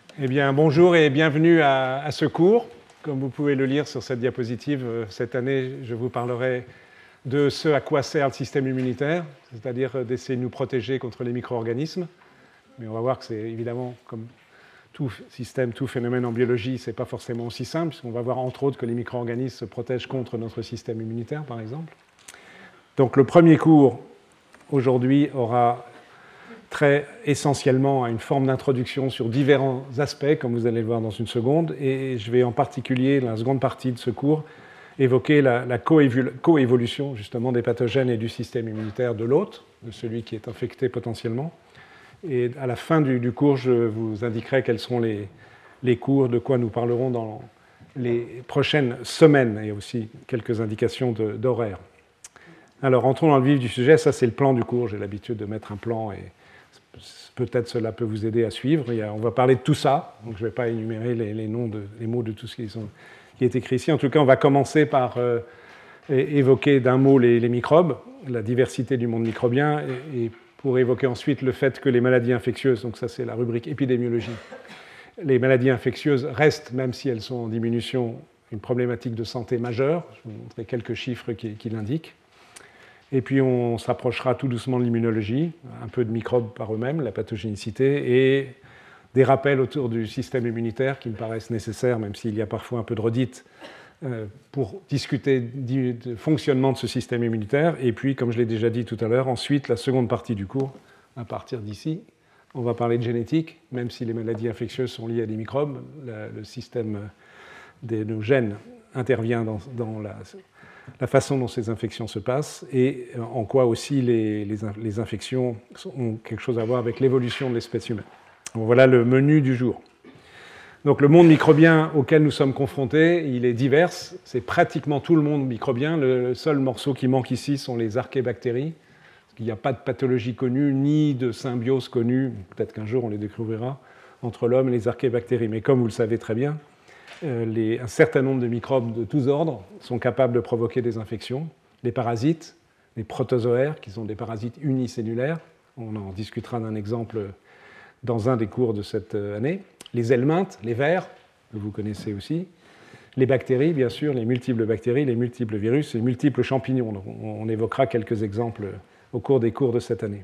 Eh bien, bonjour et bienvenue à ce cours. Comme vous pouvez le lire sur cette diapositive, cette année, je vous parlerai de ce à quoi sert le système immunitaire, c'est-à-dire d'essayer de nous protéger contre les micro-organismes. Mais on va voir que c'est évidemment, comme tout système, tout phénomène en biologie, ce n'est pas forcément aussi simple, puisqu'on va voir entre autres que les micro-organismes se protègent contre notre système immunitaire, par exemple. Donc le premier cours, aujourd'hui, aura très essentiellement à une forme d'introduction sur différents aspects, comme vous allez le voir dans une seconde, et je vais en particulier, dans la seconde partie de ce cours, évoquer la coévolution justement des pathogènes et du système immunitaire de l'hôte, de celui qui est infecté potentiellement. Et à la fin du cours, je vous indiquerai quels seront les cours, de quoi nous parlerons dans les prochaines semaines, et aussi quelques indications d'horaire. Alors, entrons dans le vif du sujet. Ça, c'est le plan du cours. J'ai l'habitude de mettre un plan et peut-être cela peut vous aider à suivre. On va parler de tout ça, donc je ne vais pas énumérer les mots de tout ce qui est écrit ici. En tout cas, on va commencer par évoquer d'un mot les microbes, la diversité du monde microbien, et pour évoquer ensuite le fait que les maladies infectieuses, donc ça c'est la rubrique épidémiologie, les maladies infectieuses restent, même si elles sont en diminution, une problématique de santé majeure. Je vais vous montrer quelques chiffres qui l'indiquent. Et puis on s'approchera tout doucement de l'immunologie, un peu de microbes par eux-mêmes, la pathogénicité, et des rappels autour du système immunitaire qui me paraissent nécessaires, même s'il y a parfois un peu de redite, pour discuter du fonctionnement de ce système immunitaire. Et puis, comme je l'ai déjà dit tout à l'heure, ensuite, la seconde partie du cours, à partir d'ici, on va parler de génétique, même si les maladies infectieuses sont liées à des microbes, le système de nos gènes intervient dans la façon dont ces infections se passent et en quoi aussi les infections ont quelque chose à voir avec l'évolution de l'espèce humaine. Donc voilà le menu du jour. Donc le monde microbien auquel nous sommes confrontés, il est divers. C'est pratiquement tout le monde microbien. Le seul morceau qui manque ici sont les archébactéries. Il n'y a pas de pathologie connue, ni de symbiose connue, peut-être qu'un jour on les découvrira, entre l'homme et les archébactéries. Mais comme vous le savez très bien, un certain nombre de microbes de tous ordres sont capables de provoquer des infections. Les parasites, les protozoaires, qui sont des parasites unicellulaires, on en discutera d'un exemple dans un des cours de cette année. Les helminthes, les vers, que vous connaissez aussi. Les bactéries, bien sûr, les multiples bactéries, les multiples virus, les multiples champignons. Donc, on évoquera quelques exemples au cours des cours de cette année.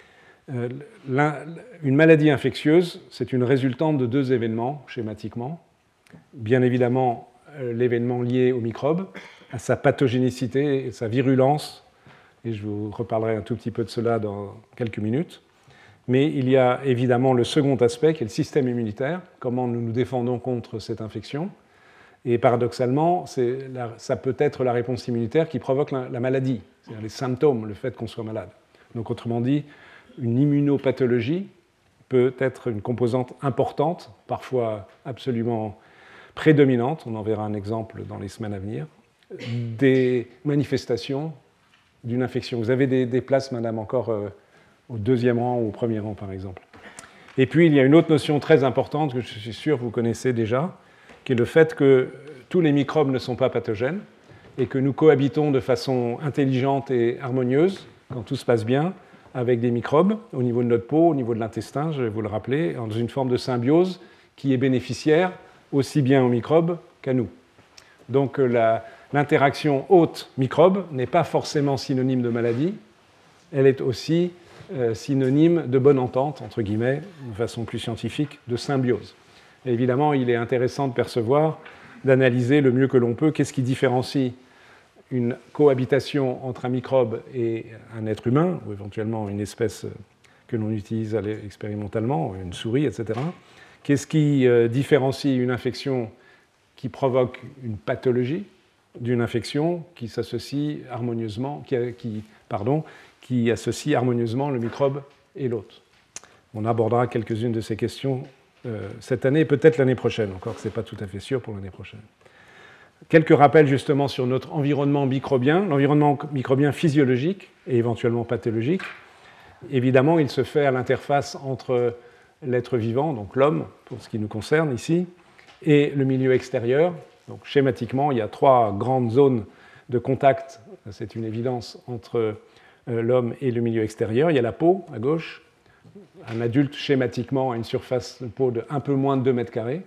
Une maladie infectieuse, c'est une résultante de deux événements, schématiquement. Bien évidemment, l'événement lié au microbe, à sa pathogénicité et sa virulence, et je vous reparlerai un tout petit peu de cela dans quelques minutes. Mais il y a évidemment le second aspect, qui est le système immunitaire, comment nous nous défendons contre cette infection. Et paradoxalement, ça peut être la réponse immunitaire qui provoque la maladie, c'est-à-dire les symptômes, le fait qu'on soit malade. Donc autrement dit, une immunopathologie peut être une composante importante, parfois absolument prédominante, on en verra un exemple dans les semaines à venir, des manifestations d'une infection. Vous avez des places, madame, encore au deuxième rang ou au premier rang, par exemple. Et puis, il y a une autre notion très importante que je suis sûr que vous connaissez déjà, qui est le fait que tous les microbes ne sont pas pathogènes et que nous cohabitons de façon intelligente et harmonieuse, quand tout se passe bien, avec des microbes au niveau de notre peau, au niveau de l'intestin, je vais vous le rappeler, dans une forme de symbiose qui est bénéficiaire aussi bien aux microbes qu'à nous. Donc l'interaction hôte-microbe n'est pas forcément synonyme de maladie, elle est aussi synonyme de bonne entente, entre guillemets, de façon plus scientifique, de symbiose. Et évidemment, il est intéressant de percevoir, d'analyser le mieux que l'on peut qu'est-ce qui différencie une cohabitation entre un microbe et un être humain, ou éventuellement une espèce que l'on utilise expérimentalement, une souris, etc. Qu'est-ce qui différencie une infection qui provoque une pathologie d'une infection qui s'associe harmonieusement, qui associe harmonieusement le microbe et l'hôte. On abordera quelques-unes de ces questions cette année et peut-être l'année prochaine, encore que ce n'est pas tout à fait sûr pour l'année prochaine. Quelques rappels justement sur notre environnement microbien, l'environnement microbien physiologique et éventuellement pathologique. Évidemment, il se fait à l'interface entre l'être vivant, donc l'homme, pour ce qui nous concerne ici, et le milieu extérieur. Donc schématiquement, il y a trois grandes zones de contact, c'est une évidence, entre l'homme et le milieu extérieur. Il y a la peau à gauche, un adulte, schématiquement, a une surface de peau de un peu moins de 2 mètres carrés.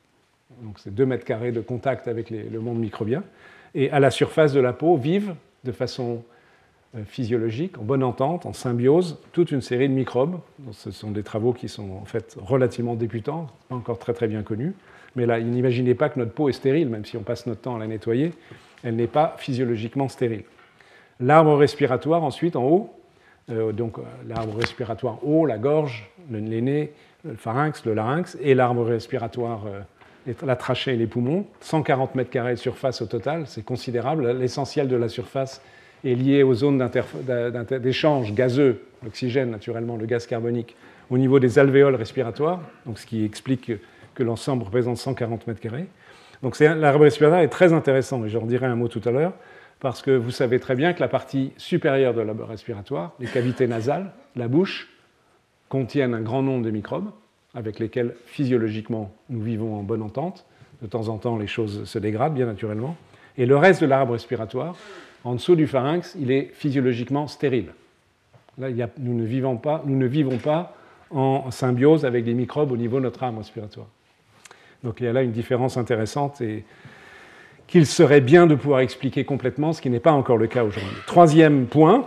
Donc c'est 2 mètres carrés de contact avec le monde microbien. Et à la surface de la peau vivent de façon physiologique, en bonne entente, en symbiose, toute une série de microbes. Donc, ce sont des travaux qui sont en fait relativement débutants, pas encore très très bien connus. Mais là, n'imaginez pas que notre peau est stérile, même si on passe notre temps à la nettoyer, elle n'est pas physiologiquement stérile. L'arbre respiratoire, ensuite, en haut, donc l'arbre respiratoire haut, la gorge, les nez, le pharynx, le larynx, et l'arbre respiratoire, la trachée et les poumons. 140 mètres carrés de surface au total, c'est considérable. L'essentiel de la surface est lié aux zones d'échange gazeux, l'oxygène naturellement, le gaz carbonique, au niveau des alvéoles respiratoires, donc ce qui explique que l'ensemble représente 140 mètres carrés. Donc l'arbre respiratoire est très intéressant, et j'en dirai un mot tout à l'heure, parce que vous savez très bien que la partie supérieure de l'arbre respiratoire, les cavités nasales, la bouche, contiennent un grand nombre de microbes avec lesquels physiologiquement nous vivons en bonne entente. De temps en temps, les choses se dégradent, bien naturellement. Et le reste de l'arbre respiratoire, en dessous du pharynx, il est physiologiquement stérile. Là, nous ne vivons pas en symbiose avec des microbes au niveau de notre arbre respiratoire. Donc il y a là une différence intéressante et qu'il serait bien de pouvoir expliquer complètement, ce qui n'est pas encore le cas aujourd'hui. Troisième point,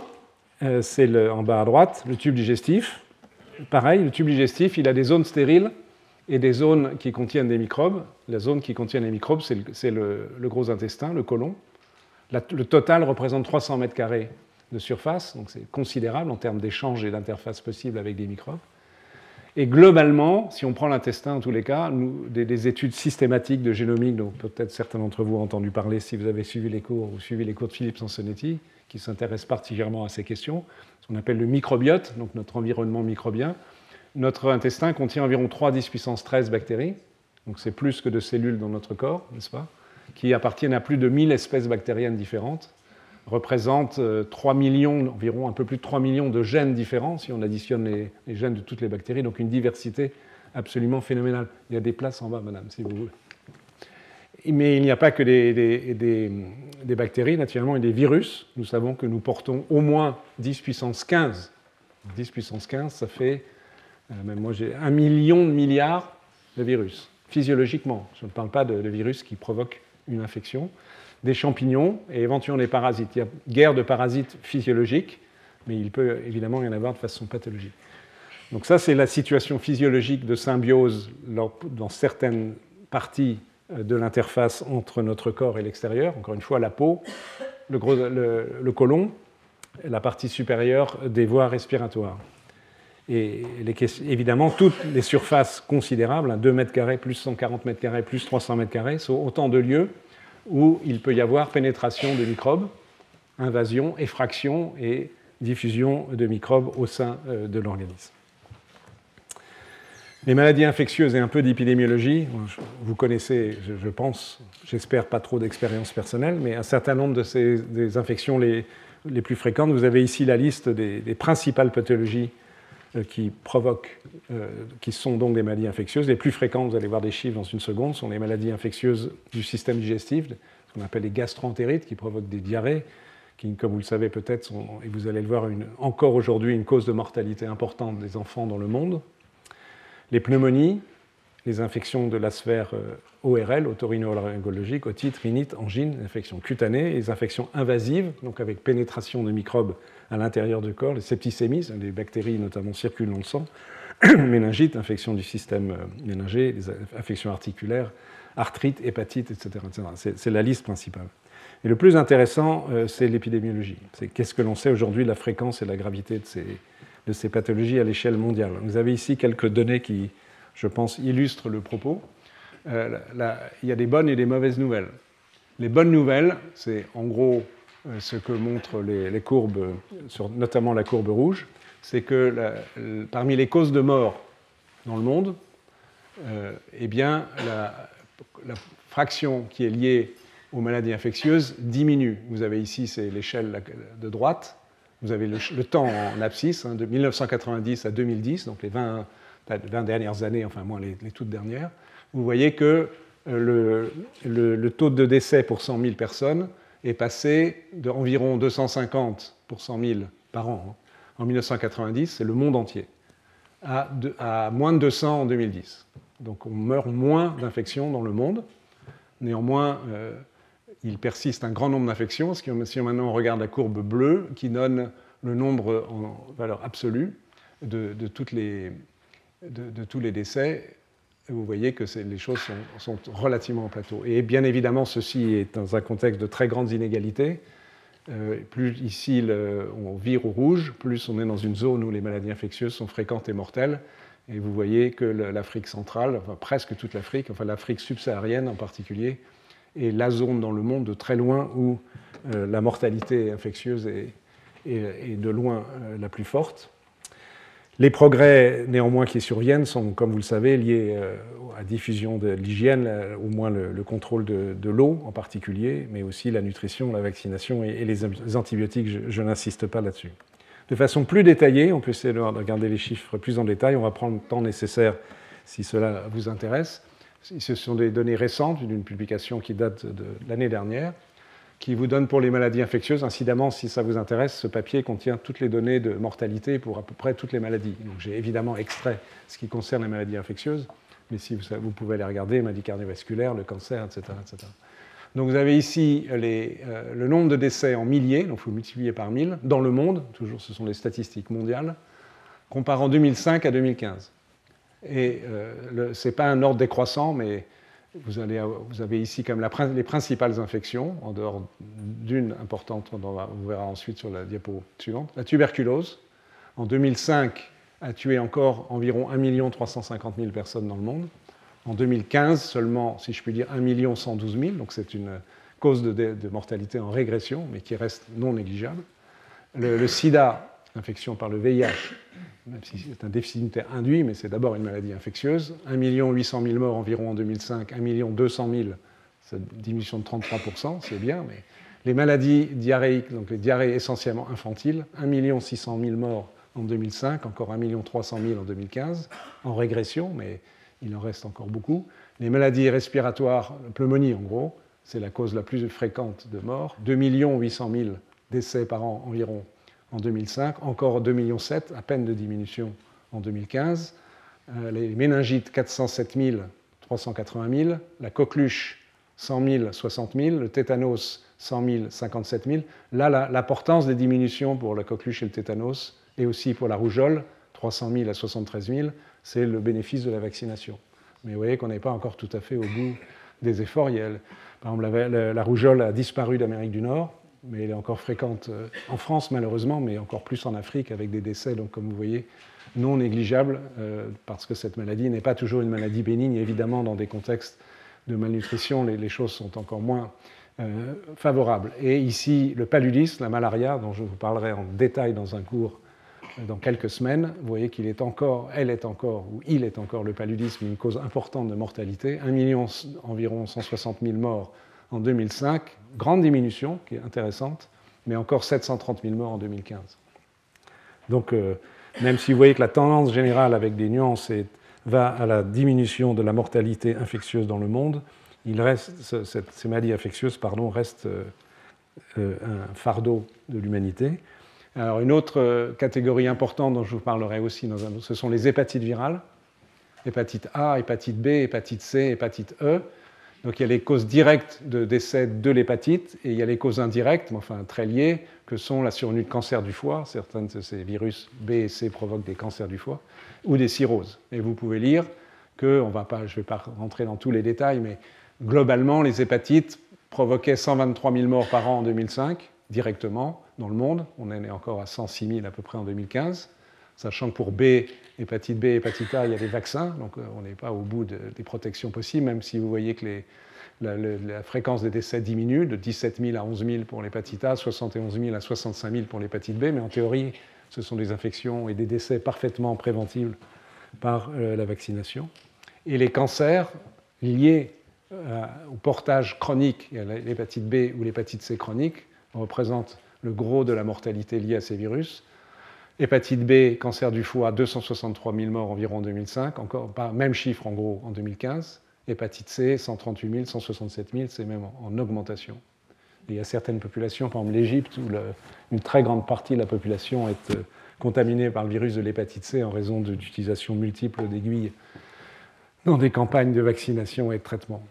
c'est en bas à droite, le tube digestif. Pareil, le tube digestif, il a des zones stériles et des zones qui contiennent des microbes. La zone qui contient les microbes, c'est le gros intestin, le côlon. Le total représente 300 mètres carrés de surface, donc c'est considérable en termes d'échanges et d'interfaces possibles avec des microbes. Et globalement, si on prend l'intestin, en tous les cas, des études systématiques de génomique, dont peut-être certains d'entre vous ont entendu parler si vous avez suivi les cours ou suivi les cours de Philippe Sansonetti, qui s'intéresse particulièrement à ces questions, ce qu'on appelle le microbiote, donc notre environnement microbien. Notre intestin contient environ 3 10 puissance 13 bactéries, donc c'est plus que de cellules dans notre corps, n'est-ce pas, qui appartiennent à plus de 1000 espèces bactériennes différentes, représentent 3 millions, environ un peu plus de 3 millions de gènes différents, si on additionne les gènes de toutes les bactéries, donc une diversité absolument phénoménale. Il y a des places en bas, madame, si vous voulez. Mais il n'y a pas que des bactéries, naturellement, et des virus. Nous savons que nous portons au moins 10 puissance 15. 10 puissance 15, ça fait, même moi j'ai 1 million de milliards de virus, physiologiquement. Je ne parle pas de virus qui provoquent une infection. Des champignons et éventuellement des parasites. Il y a guère de parasites physiologiques, mais il peut évidemment y en avoir de façon pathologique. Donc ça, c'est la situation physiologique de symbiose dans certaines parties de l'interface entre notre corps et l'extérieur. Encore une fois, la peau, le côlon, la partie supérieure des voies respiratoires. Et évidemment, toutes les surfaces considérables, 2 mètres carrés, plus 140 mètres carrés, plus 300 mètres carrés, sont autant de lieux où il peut y avoir pénétration de microbes, invasion, effraction et diffusion de microbes au sein de l'organisme. Les maladies infectieuses et un peu d'épidémiologie, vous connaissez, je pense, j'espère pas trop d'expérience personnelle, mais un certain nombre des infections les plus fréquentes. Vous avez ici la liste des principales pathologies qui sont donc des maladies infectieuses. Les plus fréquentes, vous allez voir des chiffres dans une seconde, sont les maladies infectieuses du système digestif, ce qu'on appelle les gastro-entérites, qui provoquent des diarrhées, qui, comme vous le savez peut-être, sont, et vous allez le voir encore aujourd'hui, une cause de mortalité importante des enfants dans le monde. Les pneumonies, les infections de la sphère ORL, otorino-laryngologique, otite, rhinite, angine, infections cutanées, les infections invasives, donc avec pénétration de microbes à l'intérieur du corps, les septicémies, les bactéries notamment circulent dans le sang, méningite, infection du système méningé, les infections articulaires, arthrite, hépatite, etc. C'est la liste principale. Et le plus intéressant, c'est l'épidémiologie. C'est qu'est-ce que l'on sait aujourd'hui de la fréquence et de la gravité de ces pathologies à l'échelle mondiale. Vous avez ici quelques données qui, je pense, illustrent le propos. Il y a des bonnes et des mauvaises nouvelles. Les bonnes nouvelles, c'est en gros ce que montrent les courbes, notamment la courbe rouge, c'est que parmi les causes de mort dans le monde, eh bien, la fraction qui est liée aux maladies infectieuses diminue. Vous avez ici, c'est l'échelle de droite, vous avez le temps en abscisse, de 1990 à 2010, donc les 20 dernières années, enfin moins les toutes dernières. Vous voyez que le taux de décès pour 100 000 personnes est passé d'environ 250 pour 100 000 par an. En 1990, c'est le monde entier. à moins de 200 en 2010. Donc on meurt moins d'infections dans le monde. Néanmoins, il persiste un grand nombre d'infections. Si maintenant on regarde la courbe bleue qui donne le nombre en valeur absolue de tous les décès, vous voyez que les choses sont relativement au plateau. Et bien évidemment, ceci est dans un contexte de très grandes inégalités. Plus ici on vire au rouge, plus on est dans une zone où les maladies infectieuses sont fréquentes et mortelles. Et vous voyez que l'Afrique centrale, enfin presque toute l'Afrique, enfin l'Afrique subsaharienne en particulier, est la zone dans le monde de très loin où la mortalité infectieuse est de loin la plus forte. Les progrès néanmoins qui surviennent sont, comme vous le savez, liés à la diffusion de l'hygiène, au moins le contrôle de l'eau en particulier, mais aussi la nutrition, la vaccination et les antibiotiques, je n'insiste pas là-dessus. De façon plus détaillée, on peut essayer de regarder les chiffres plus en détail, on va prendre le temps nécessaire si cela vous intéresse. Ce sont des données récentes d'une publication qui date de l'année dernière, qui vous donne pour les maladies infectieuses. Incidemment, si ça vous intéresse, ce papier contient toutes les données de mortalité pour à peu près toutes les maladies. Donc j'ai évidemment extrait ce qui concerne les maladies infectieuses, mais si vous pouvez les regarder, maladies cardiovasculaires, le cancer, etc. etc. Donc vous avez ici le nombre de décès en milliers, donc il faut multiplier par 1000, dans le monde, toujours ce sont les statistiques mondiales, comparant 2005 à 2015. Et ce n'est pas un ordre décroissant, mais vous avez ici comme les principales infections, en dehors d'une importante, on verra ensuite sur la diapo suivante. La tuberculose, en 2005, a tué encore environ 1 350 000 personnes dans le monde. En 2015, seulement, si je puis dire, 1 112 000, donc c'est une cause de mortalité en régression, mais qui reste non négligeable. Le sida, infection par le VIH, même si c'est un déficit immunitaire induit, mais c'est d'abord une maladie infectieuse. 1 800 000 morts environ en 2005, 1 200 000, c'est une diminution de 33%, c'est bien, mais les maladies diarrhéiques, donc les diarrhées essentiellement infantiles, 1 600 000 morts en 2005, encore 1 300 000 en 2015, en régression, mais il en reste encore beaucoup. Les maladies respiratoires, la pneumonie en gros, c'est la cause la plus fréquente de mort, 2 800 000 décès par an environ en 2005, encore 2,7 millions, à peine de diminution en 2015. Les méningites, 407 000, 380 000. La coqueluche, 100 000, 60 000. Le tétanos, 100 000, 57 000. Là, l'importance des diminutions pour la coqueluche et le tétanos, et aussi pour la rougeole, 300 000 à 73 000, c'est le bénéfice de la vaccination. Mais vous voyez qu'on n'est pas encore tout à fait au bout des efforts. Par exemple, la rougeole a disparu d'Amérique du Nord, mais elle est encore fréquente en France malheureusement, mais encore plus en Afrique avec des décès, donc comme vous voyez, non négligeables, parce que cette maladie n'est pas toujours une maladie bénigne. Évidemment, dans des contextes de malnutrition, les choses sont encore moins favorables. Et ici, le paludisme, la malaria, dont je vous parlerai en détail dans un cours dans quelques semaines, vous voyez qu'il est encore, elle est encore, ou il est encore, le paludisme, une cause importante de mortalité, 1 million, environ 160 000 morts en 2005, grande diminution, qui est intéressante, mais encore 730 000 morts en 2015. Donc, même si vous voyez que la tendance générale, avec des nuances, va à la diminution de la mortalité infectieuse dans le monde, ces maladies infectieuses restent un fardeau de l'humanité. Alors, une autre catégorie importante dont je vous parlerai aussi, ce sont les hépatites virales, hépatite A, hépatite B, hépatite C, hépatite E. Donc il y a les causes directes de décès de l'hépatite et il y a les causes indirectes, mais enfin très liées, que sont la survenue de cancer du foie. Certains de ces virus B et C provoquent des cancers du foie ou des cirrhoses. Et vous pouvez lire que, je ne vais pas rentrer dans tous les détails, mais globalement, les hépatites provoquaient 123 000 morts par an en 2005, directement dans le monde. On en est encore à 106 000 à peu près en 2015. Sachant que pour hépatite B, hépatite A, il y a des vaccins, donc on n'est pas au bout des protections possibles, même si vous voyez que la fréquence des décès diminue de 17 000 à 11 000 pour l'hépatite A, 71 000 à 65 000 pour l'hépatite B, mais en théorie, ce sont des infections et des décès parfaitement préventibles par la vaccination. Et les cancers liés au portage chronique, l'hépatite B ou l'hépatite C chronique, représentent le gros de la mortalité liée à ces virus. Hépatite B, cancer du foie, 263 000 morts environ en 2005, encore pas même chiffre en gros en 2015. Hépatite C, 138 000, 167 000, c'est même en augmentation. Et il y a certaines populations, par exemple l'Égypte, où une très grande partie de la population est contaminés par le virus de l'hépatite C en raison d'utilisation multiple d'aiguilles dans des campagnes de vaccination et de traitement.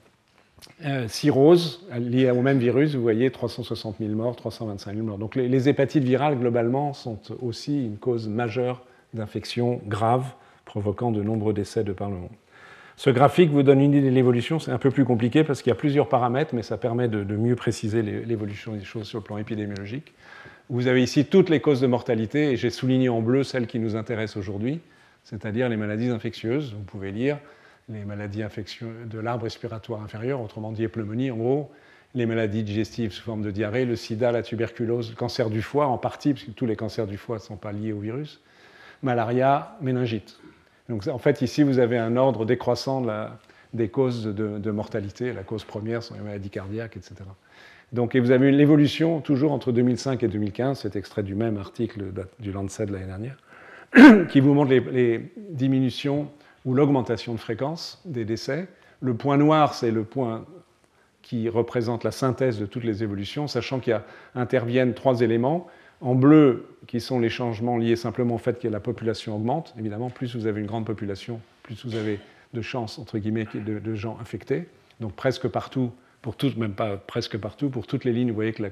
Cirrhose, liée au même virus, vous voyez 360 000 morts, 325 000 morts. Donc les hépatites virales, globalement, sont aussi une cause majeure d'infections graves, provoquant de nombreux décès de par le monde. Ce graphique vous donne une idée de l'évolution. C'est un peu plus compliqué parce qu'il y a plusieurs paramètres, mais ça permet de mieux préciser l'évolution des choses sur le plan épidémiologique. Vous avez ici toutes les causes de mortalité, et j'ai souligné en bleu celles qui nous intéressent aujourd'hui, c'est-à-dire les maladies infectieuses. Vous pouvez lire les maladies infectieuses de l'arbre respiratoire inférieur, autrement dit les pneumonies en gros, les maladies digestives sous forme de diarrhée, le sida, la tuberculose, le cancer du foie en partie, puisque tous les cancers du foie ne sont pas liés au virus, malaria, méningite. Donc en fait, ici, vous avez un ordre décroissant des causes de mortalité. La cause première sont les maladies cardiaques, etc. Donc, et vous avez l'évolution toujours entre 2005 et 2015, c'est extrait du même article du Lancet de l'année dernière, qui vous montre les diminutions ou l'augmentation de fréquence des décès. Le point noir, c'est le point qui représente la synthèse de toutes les évolutions, sachant qu'il interviennent trois éléments. En bleu, qui sont les changements liés simplement au fait que la population augmente. Évidemment, plus vous avez une grande population, plus vous avez de chances, entre guillemets, de gens infectés. Donc presque partout, pour toutes, même pas presque partout, pour toutes les lignes, vous voyez que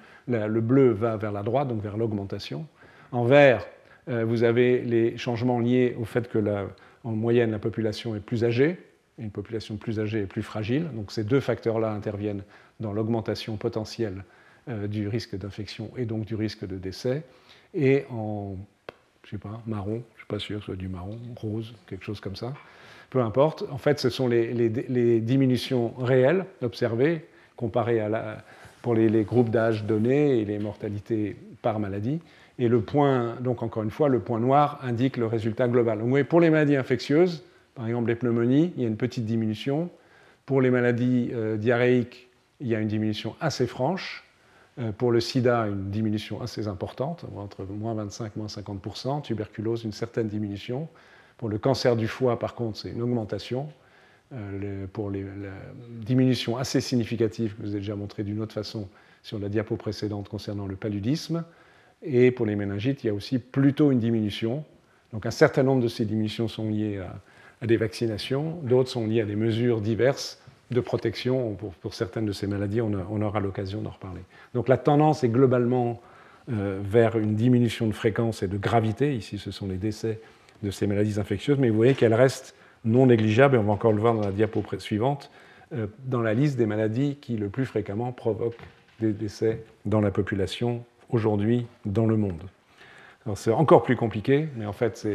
le bleu va vers la droite, donc vers l'augmentation. En vert, vous avez les changements liés au fait que, en moyenne, la population est plus âgée. Une population plus âgée est plus fragile. Donc ces deux facteurs-là interviennent dans l'augmentation potentielle du risque d'infection et donc du risque de décès. Et en, je sais pas, marron, je ne suis pas sûr que ce soit du marron, rose, quelque chose comme ça, peu importe. En fait, ce sont les diminutions réelles observées comparées pour les groupes d'âge donnés et les mortalités par maladie. Et le point, donc encore une fois, le point noir indique le résultat global. Donc, pour les maladies infectieuses, par exemple les pneumonies, il y a une petite diminution. Pour les maladies diarrhéiques, il y a une diminution assez franche. Pour le sida, une diminution assez importante, entre moins 25 et moins 50%. Tuberculose, une certaine diminution. Pour le cancer du foie, par contre, c'est une augmentation. Pour la diminution assez significative, que je vous ai déjà montré d'une autre façon sur la diapo précédente concernant le paludisme. Et pour les méningites, il y a aussi plutôt une diminution. Donc un certain nombre de ces diminutions sont liées à des vaccinations, d'autres sont liées à des mesures diverses de protection. Pour certaines de ces maladies, on aura l'occasion d'en reparler. Donc la tendance est globalement vers une diminution de fréquence et de gravité. Ici, ce sont les décès de ces maladies infectieuses, mais vous voyez qu'elles restent non négligeables, et on va encore le voir dans la diapo suivante, dans la liste des maladies qui le plus fréquemment provoquent des décès dans la population aujourd'hui dans le monde. Alors c'est encore plus compliqué, mais en fait,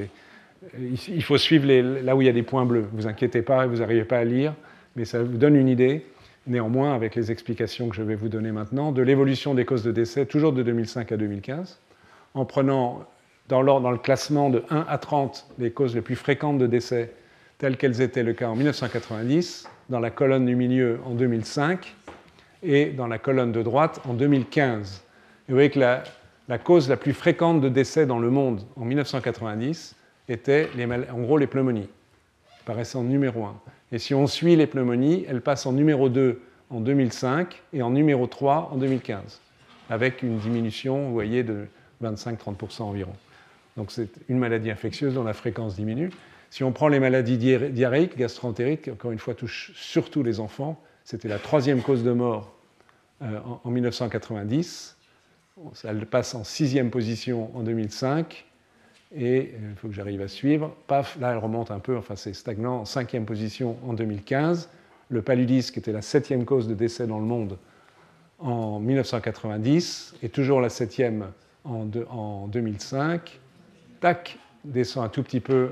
il faut suivre là où il y a des points bleus. Ne vous inquiétez pas, vous n'arrivez pas à lire, mais ça vous donne une idée, néanmoins, avec les explications que je vais vous donner maintenant, de l'évolution des causes de décès, toujours de 2005 à 2015, en prenant dans le classement de 1 à 30 les causes les plus fréquentes de décès, telles qu'elles étaient le cas en 1990, dans la colonne du milieu en 2005 et dans la colonne de droite en 2015. Et vous voyez que la cause la plus fréquente de décès dans le monde en 1990 était en gros les pneumonies, paraissant en numéro 1. Et si on suit les pneumonies, elles passent en numéro 2 en 2005 et en numéro 3 en 2015, avec une diminution, vous voyez, de 25-30% environ. Donc c'est une maladie infectieuse dont la fréquence diminue. Si on prend les maladies diarrhéiques, gastro-entériques, qui encore une fois touchent surtout les enfants, c'était la troisième cause de mort en 1990. Elle passe en 6e position en 2005. Et il faut que j'arrive à suivre. Paf, là, elle remonte un peu, enfin c'est stagnant, en 5e position en 2015. Le paludisme, qui était la 7e cause de décès dans le monde en 1990, et toujours la 7e en 2005. Tac, descend un tout petit peu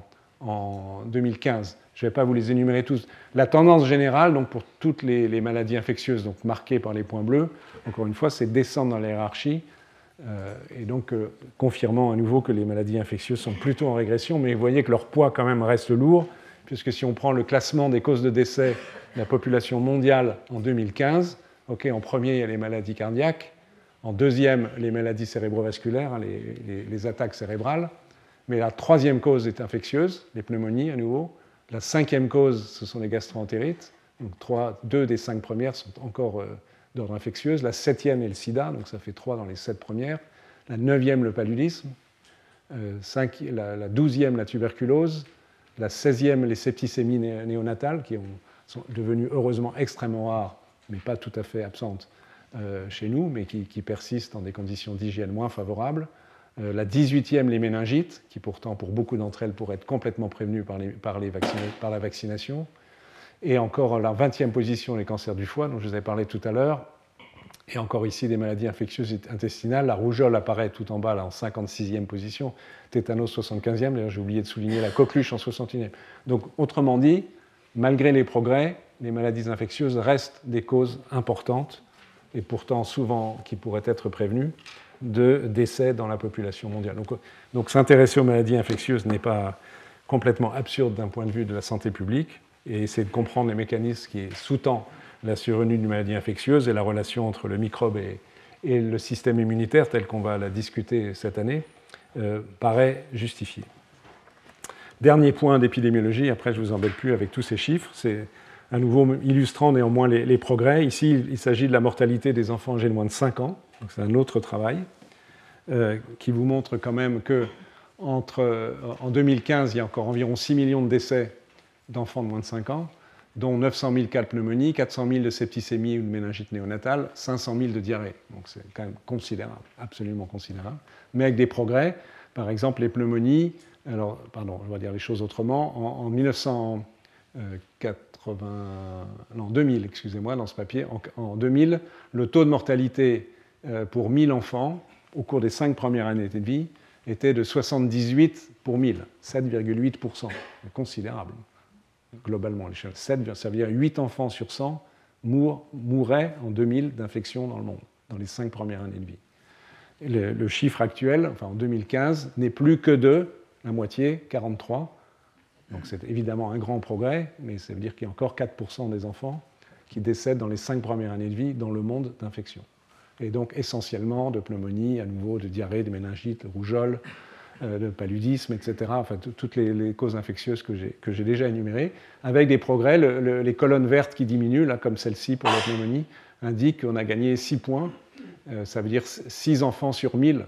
en 2015. Je ne vais pas vous les énumérer tous. La tendance générale, donc pour toutes les maladies infectieuses donc marquées par les points bleus, encore une fois, c'est descendre dans la hiérarchie. Et donc, confirmant à nouveau que les maladies infectieuses sont plutôt en régression, mais vous voyez que leur poids quand même reste lourd, puisque si on prend le classement des causes de décès de la population mondiale en 2015, en premier, il y a les maladies cardiaques, en deuxième, les maladies cérébrovasculaires, les attaques cérébrales, mais la troisième cause est infectieuse, les pneumonies à nouveau, la 5e cause, ce sont les gastro-entérites, donc 2 des 5 premières sont encore d'ordre infectieuse, la 7e est le sida, donc ça fait 3 dans les 7 premières, la 9e le paludisme, la 12e, la tuberculose, la 16e, les septicémies néonatales, qui sont devenues heureusement extrêmement rares, mais pas tout à fait absentes chez nous, mais qui persistent dans des conditions d'hygiène moins favorables. La 18e, les méningites, qui pourtant, pour beaucoup d'entre elles, pourraient être complètement prévenues par la vaccination. Et encore la 20e position, les cancers du foie, dont je vous ai parlé tout à l'heure. Et encore ici, des maladies infectieuses intestinales. La rougeole apparaît tout en bas, là, en 56e position. Tétanos, 75e. D'ailleurs, j'ai oublié de souligner la coqueluche en 61e. Donc, autrement dit, malgré les progrès, les maladies infectieuses restent des causes importantes, et pourtant souvent qui pourraient être prévenues, de décès dans la population mondiale. Donc s'intéresser aux maladies infectieuses n'est pas complètement absurde d'un point de vue de la santé publique, et essayer de comprendre les mécanismes qui sous-tendent la survenue d'une maladie infectieuse et la relation entre le microbe et le système immunitaire, tel qu'on va la discuter cette année, paraît justifié. Dernier point d'épidémiologie, après je ne vous embête plus avec tous ces chiffres, c'est à nouveau illustrant néanmoins les progrès. Ici, il s'agit de la mortalité des enfants âgés de moins de 5 ans, donc c'est un autre travail, qui vous montre quand même qu'en 2015, il y a encore environ 6 millions de décès d'enfants de moins de 5 ans, dont 900 000 cas de pneumonie, 400 000 de septicémie ou de méningite néonatale, 500 000 de diarrhée. Donc c'est quand même considérable, absolument considérable. Mais avec des progrès, par exemple les pneumonies, alors, pardon, je vais dire les choses autrement, en 2000, excusez-moi, dans ce papier, en 2000, le taux de mortalité pour 1000 enfants, au cours des 5 premières années de vie, était de 78 pour 1000, 7,8%. Considérable, globalement, à l'échelle. Ça veut dire 8 enfants sur 100 mouraient en 2000 d'infection dans le monde, dans les 5 premières années de vie. Et le chiffre actuel, enfin en 2015, n'est plus que de la moitié, 43. Donc c'est évidemment un grand progrès, mais ça veut dire qu'il y a encore 4% des enfants qui décèdent dans les 5 premières années de vie dans le monde d'infection. Et donc essentiellement de pneumonie, à nouveau de diarrhée, de méningite, de rougeole, de paludisme, etc. Enfin, toutes les causes infectieuses que j'ai déjà énumérées, avec des progrès. Les colonnes vertes qui diminuent, là, comme celle-ci pour la pneumonie, indiquent qu'on a gagné 6 points. Ça veut dire 6 enfants sur 1000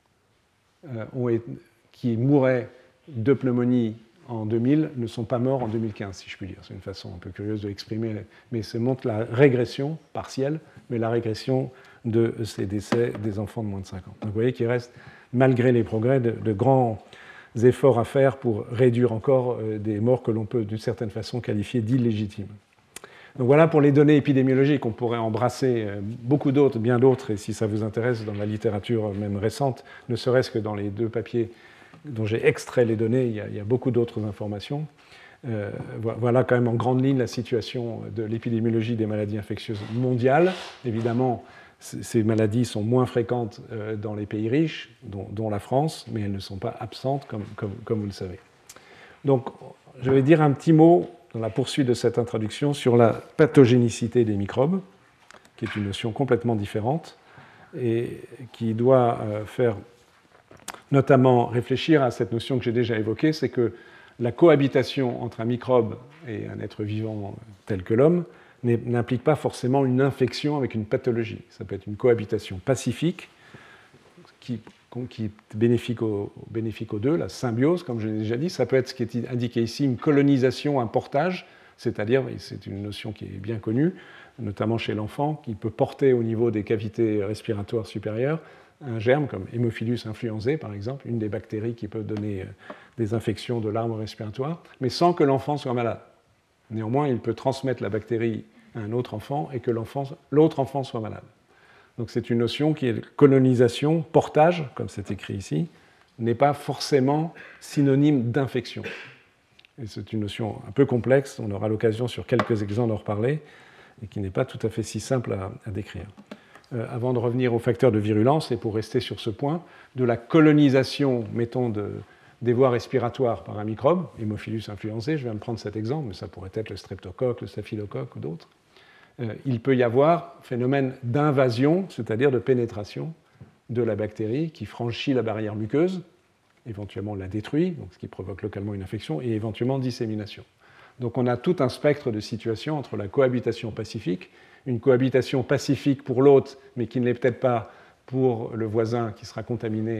qui mouraient de pneumonie en 2000 ne sont pas morts en 2015, si je puis dire. C'est une façon un peu curieuse de l'exprimer, mais ça montre la régression partielle, mais la régression de ces décès des enfants de moins de 5 ans. Donc vous voyez qu'il reste, malgré les progrès, de grands efforts à faire pour réduire encore des morts que l'on peut d'une certaine façon qualifier d'illégitimes. Donc voilà pour les données épidémiologiques. On pourrait embrasser beaucoup d'autres, bien d'autres, et si ça vous intéresse, dans la littérature même récente, ne serait-ce que dans les 2 papiers dont j'ai extrait les données, il y a beaucoup d'autres informations. Voilà quand même en grande ligne la situation de l'épidémiologie des maladies infectieuses mondiales. Évidemment, ces maladies sont moins fréquentes dans les pays riches, dont la France, mais elles ne sont pas absentes, comme vous le savez. Donc, je vais dire un petit mot, dans la poursuite de cette introduction, sur la pathogénicité des microbes, qui est une notion complètement différente, et qui doit faire notamment réfléchir à cette notion que j'ai déjà évoquée, c'est que la cohabitation entre un microbe et un être vivant tel que l'homme n'implique pas forcément une infection avec une pathologie. Ça peut être une cohabitation pacifique qui bénéfique aux deux, la symbiose, comme je l'ai déjà dit. Ça peut être ce qui est indiqué ici, une colonisation, un portage, c'est-à-dire, c'est une notion qui est bien connue, notamment chez l'enfant, qui peut porter au niveau des cavités respiratoires supérieures un germe comme Haemophilus influenzae, par exemple, une des bactéries qui peut donner des infections de l'arbre respiratoire, mais sans que l'enfant soit malade. Néanmoins, il peut transmettre la bactérie à un autre enfant et que l'autre enfant soit malade. Donc c'est une notion qui est colonisation, portage, comme c'est écrit ici, n'est pas forcément synonyme d'infection. Et c'est une notion un peu complexe, on aura l'occasion sur quelques exemples d'en reparler, et qui n'est pas tout à fait si simple à décrire. Avant de revenir aux facteurs de virulence, et pour rester sur ce point, de la colonisation, mettons, des voies respiratoires par un microbe, Haemophilus influenzae, je vais me prendre cet exemple, mais ça pourrait être le streptocoque, le staphylocoque ou d'autres, il peut y avoir phénomène d'invasion, c'est-à-dire de pénétration de la bactérie qui franchit la barrière muqueuse, éventuellement la détruit, donc ce qui provoque localement une infection, et éventuellement dissémination. Donc on a tout un spectre de situations entre la cohabitation pacifique, une cohabitation pacifique pour l'hôte, mais qui ne l'est peut-être pas pour le voisin qui sera contaminé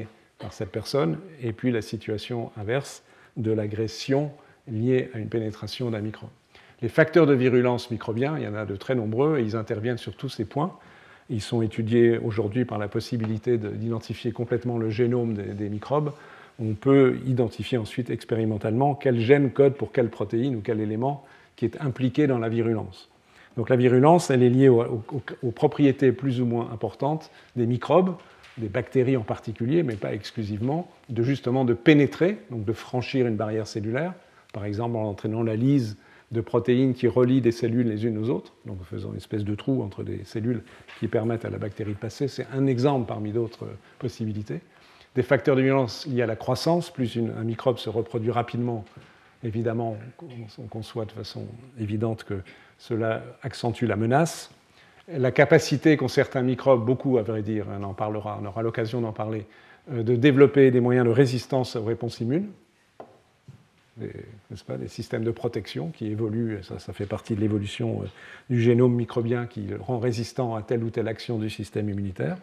par cette personne, et puis la situation inverse de l'agression liée à une pénétration d'un microbe. Les facteurs de virulence microbiens, il y en a de très nombreux, et ils interviennent sur tous ces points. Ils sont étudiés aujourd'hui par la possibilité d'identifier complètement le génome des microbes. On peut identifier ensuite expérimentalement quel gène code pour quelle protéine ou quel élément qui est impliqué dans la virulence. Donc la virulence, elle est liée aux propriétés plus ou moins importantes des microbes, des bactéries en particulier, mais pas exclusivement, justement de pénétrer, donc de franchir une barrière cellulaire, par exemple en entraînant la lyse de protéines qui relient des cellules les unes aux autres, donc en faisant une espèce de trou entre des cellules qui permettent à la bactérie de passer. C'est un exemple parmi d'autres possibilités. Des facteurs de virulence liés à la croissance, plus un microbe se reproduit rapidement, évidemment, on conçoit de façon évidente que cela accentue la menace. La capacité qu'ont certains microbes, beaucoup à vrai dire, on en parlera, on aura l'occasion d'en parler, de développer des moyens de résistance aux réponses immunes, n'est-ce pas, des systèmes de protection qui évoluent, ça fait partie de l'évolution du génome microbien qui le rend résistant à telle ou telle action du système immunitaire.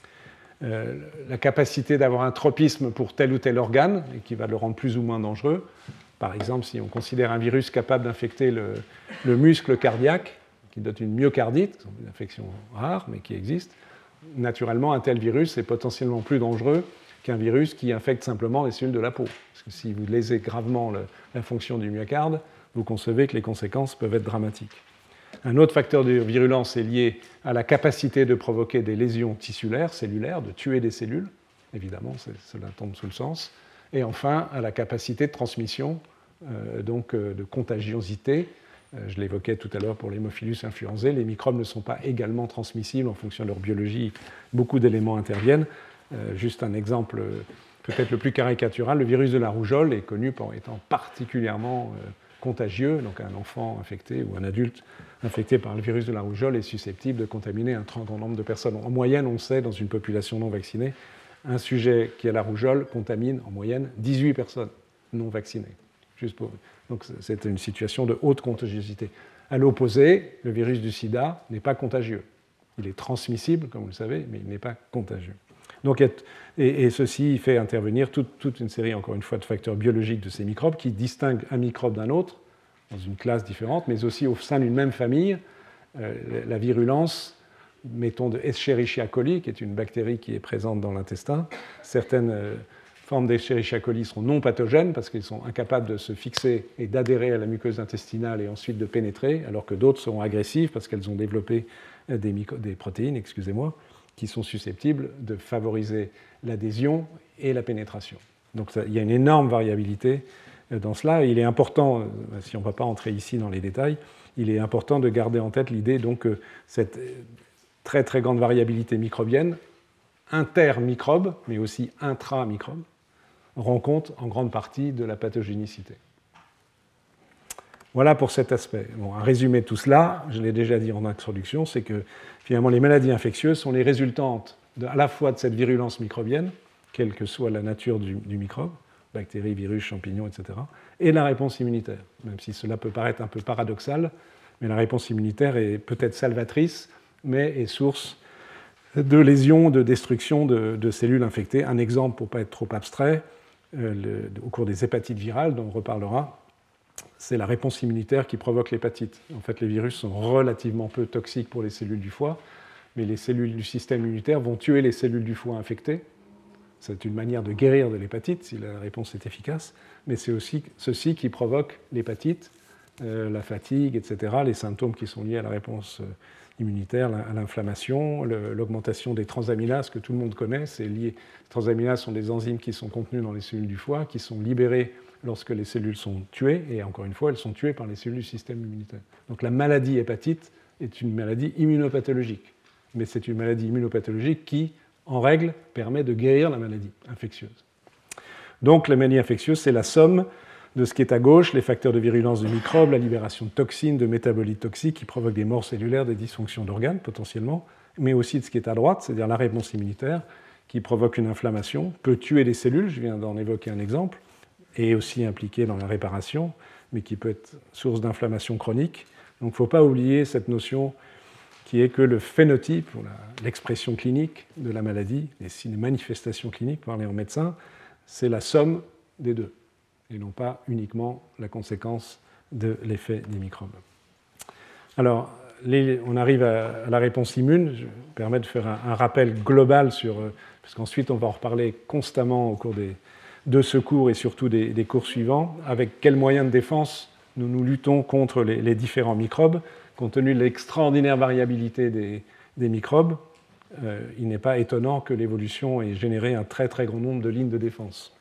La capacité d'avoir un tropisme pour tel ou tel organe, et qui va le rendre plus ou moins dangereux. Par exemple, si on considère un virus capable d'infecter le muscle cardiaque, qui donne une myocardite, une infection rare, mais qui existe, naturellement, un tel virus est potentiellement plus dangereux qu'un virus qui infecte simplement les cellules de la peau. Parce que si vous lésez gravement la fonction du myocarde, vous concevez que les conséquences peuvent être dramatiques. Un autre facteur de virulence est lié à la capacité de provoquer des lésions tissulaires, cellulaires, de tuer des cellules. Évidemment, cela tombe sous le sens. Et enfin, à la capacité de transmission, donc de contagiosité. Je l'évoquais tout à l'heure pour l'hémophilus influenzae. Les microbes ne sont pas également transmissibles en fonction de leur biologie. Beaucoup d'éléments interviennent. Juste un exemple peut-être le plus caricatural, le virus de la rougeole est connu pour étant particulièrement contagieux. Donc un enfant infecté ou un adulte infecté par le virus de la rougeole est susceptible de contaminer un très grand nombre de personnes. En moyenne, on sait, dans une population non vaccinée, un sujet qui a la rougeole contamine en moyenne 18 personnes non vaccinées. Donc c'est une situation de haute contagiosité. À l'opposé, le virus du sida n'est pas contagieux. Il est transmissible, comme vous le savez, mais il n'est pas contagieux. Donc, ceci fait intervenir toute une série, encore une fois, de facteurs biologiques de ces microbes qui distinguent un microbe d'un autre, dans une classe différente, mais aussi au sein d'une même famille. La virulence, mettons, de Escherichia coli, qui est une bactérie qui est présente dans l'intestin. Certaines formes d'Escherichia coli sont non pathogènes parce qu'elles sont incapables de se fixer et d'adhérer à la muqueuse intestinale et ensuite de pénétrer, alors que d'autres seront agressives parce qu'elles ont développé des protéines, qui sont susceptibles de favoriser l'adhésion et la pénétration. Donc il y a une énorme variabilité dans cela. Il est important, si on ne va pas entrer ici dans les détails, il est important de garder en tête l'idée donc, que cette très très grande variabilité microbienne, intermicrobe, mais aussi intramicrobe, rend compte en grande partie de la pathogénicité. Voilà pour cet aspect. Bon, un résumé de tout cela, je l'ai déjà dit en introduction, c'est que finalement les maladies infectieuses sont les résultantes à la fois de cette virulence microbienne, quelle que soit la nature du microbe, bactéries, virus, champignons, etc., et la réponse immunitaire. Même si cela peut paraître un peu paradoxal, mais la réponse immunitaire est peut-être salvatrice, mais est source de lésions, de destruction de cellules infectées. Un exemple, pour ne pas être trop abstrait, au cours des hépatites virales, dont on reparlera, c'est la réponse immunitaire qui provoque l'hépatite. En fait, les virus sont relativement peu toxiques pour les cellules du foie, mais les cellules du système immunitaire vont tuer les cellules du foie infectées. C'est une manière de guérir de l'hépatite, si la réponse est efficace, mais c'est aussi ceci qui provoque l'hépatite, la fatigue, etc., les symptômes qui sont liés à la réponse immunitaire, à l'inflammation, l'augmentation des transaminases que tout le monde connaît. Les transaminases sont des enzymes qui sont contenues dans les cellules du foie, qui sont libérées lorsque les cellules sont tuées, et encore une fois, elles sont tuées par les cellules du système immunitaire. Donc la maladie hépatite est une maladie immunopathologique, mais c'est une maladie immunopathologique qui, en règle, permet de guérir la maladie infectieuse. Donc la maladie infectieuse, c'est la somme de ce qui est à gauche, les facteurs de virulence de microbes, la libération de toxines, de métabolites toxiques qui provoquent des morts cellulaires, des dysfonctions d'organes potentiellement, mais aussi de ce qui est à droite, c'est-à-dire la réponse immunitaire qui provoque une inflammation, peut tuer des cellules, je viens d'en évoquer un exemple, et aussi impliqué dans la réparation, mais qui peut être source d'inflammation chronique. Donc il ne faut pas oublier cette notion qui est que le phénotype, ou l'expression clinique de la maladie, les manifestations cliniques, parlées en médecin, c'est la somme des deux, et non pas uniquement la conséquence de l'effet des microbes. Alors, on arrive à la réponse immune. Je me permets de faire un rappel global parce qu'ensuite on va en reparler constamment au cours de ce cours et surtout des cours suivants, avec quels moyens de défense nous luttons contre les différents microbes. Compte tenu de l'extraordinaire variabilité des microbes, il n'est pas étonnant que l'évolution ait généré un très très grand nombre de lignes de défense,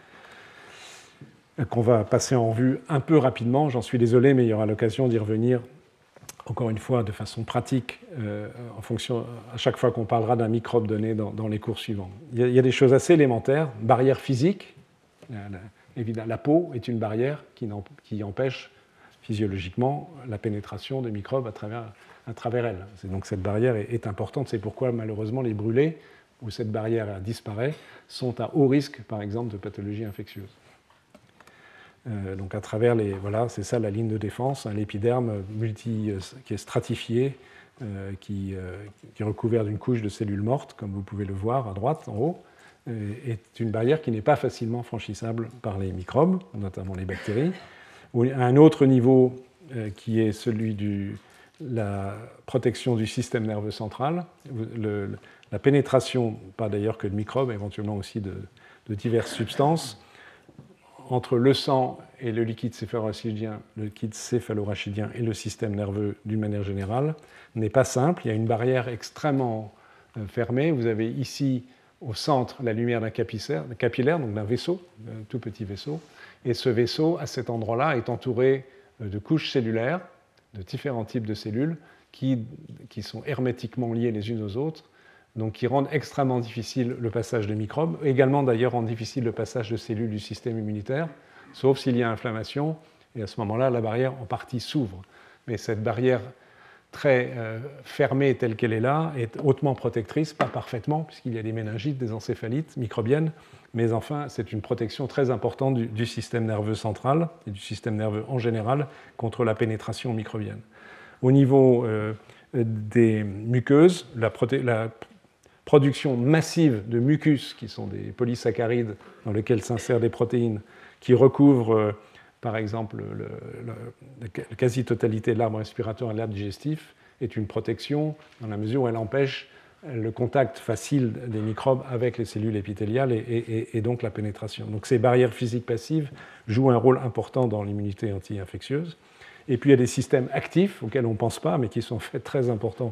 qu'on va passer en revue un peu rapidement. J'en suis désolé, mais il y aura l'occasion d'y revenir encore une fois de façon pratique, en fonction, à chaque fois qu'on parlera d'un microbe donné dans les cours suivants. Il y a des choses assez élémentaires. Barrière physique. Évidemment, la peau est une barrière qui empêche physiologiquement la pénétration des microbes à travers elle. Donc cette barrière est importante. C'est pourquoi malheureusement les brûlés, où cette barrière disparaît, sont à haut risque, par exemple, de pathologies infectieuses. Donc à travers voilà, c'est ça la ligne de défense, l'épiderme qui est stratifié, qui est recouvert d'une couche de cellules mortes, comme vous pouvez le voir à droite, en haut, est une barrière qui n'est pas facilement franchissable par les microbes, notamment les bactéries. Un autre niveau qui est celui de la protection du système nerveux central, la pénétration, pas d'ailleurs que de microbes, éventuellement aussi de diverses substances, entre le sang et le liquide céphalorachidien et le système nerveux d'une manière générale, n'est pas simple. Il y a une barrière extrêmement fermée. Vous avez ici, au centre, la lumière d'un capillaire, donc d'un vaisseau, d'un tout petit vaisseau. Et ce vaisseau, à cet endroit-là, est entouré de couches cellulaires, de différents types de cellules, qui sont hermétiquement liées les unes aux autres, donc qui rendent extrêmement difficile le passage des microbes, également d'ailleurs rendent difficile le passage de cellules du système immunitaire, sauf s'il y a inflammation, et à ce moment-là, la barrière en partie s'ouvre. Mais cette barrière très fermée telle qu'elle est là est hautement protectrice, pas parfaitement, puisqu'il y a des méningites, des encéphalites microbiennes, mais enfin, c'est une protection très importante du système nerveux central et du système nerveux en général contre la pénétration microbienne. Au niveau des muqueuses, la production massive de mucus, qui sont des polysaccharides dans lesquels s'insèrent des protéines, qui recouvrent, par exemple, la quasi-totalité de l'arbre respiratoire et de l'arbre digestif, est une protection dans la mesure où elle empêche le contact facile des microbes avec les cellules épithéliales et donc la pénétration. Donc ces barrières physiques passives jouent un rôle important dans l'immunité anti-infectieuse. Et puis il y a des systèmes actifs auxquels on ne pense pas, mais qui sont en fait très importants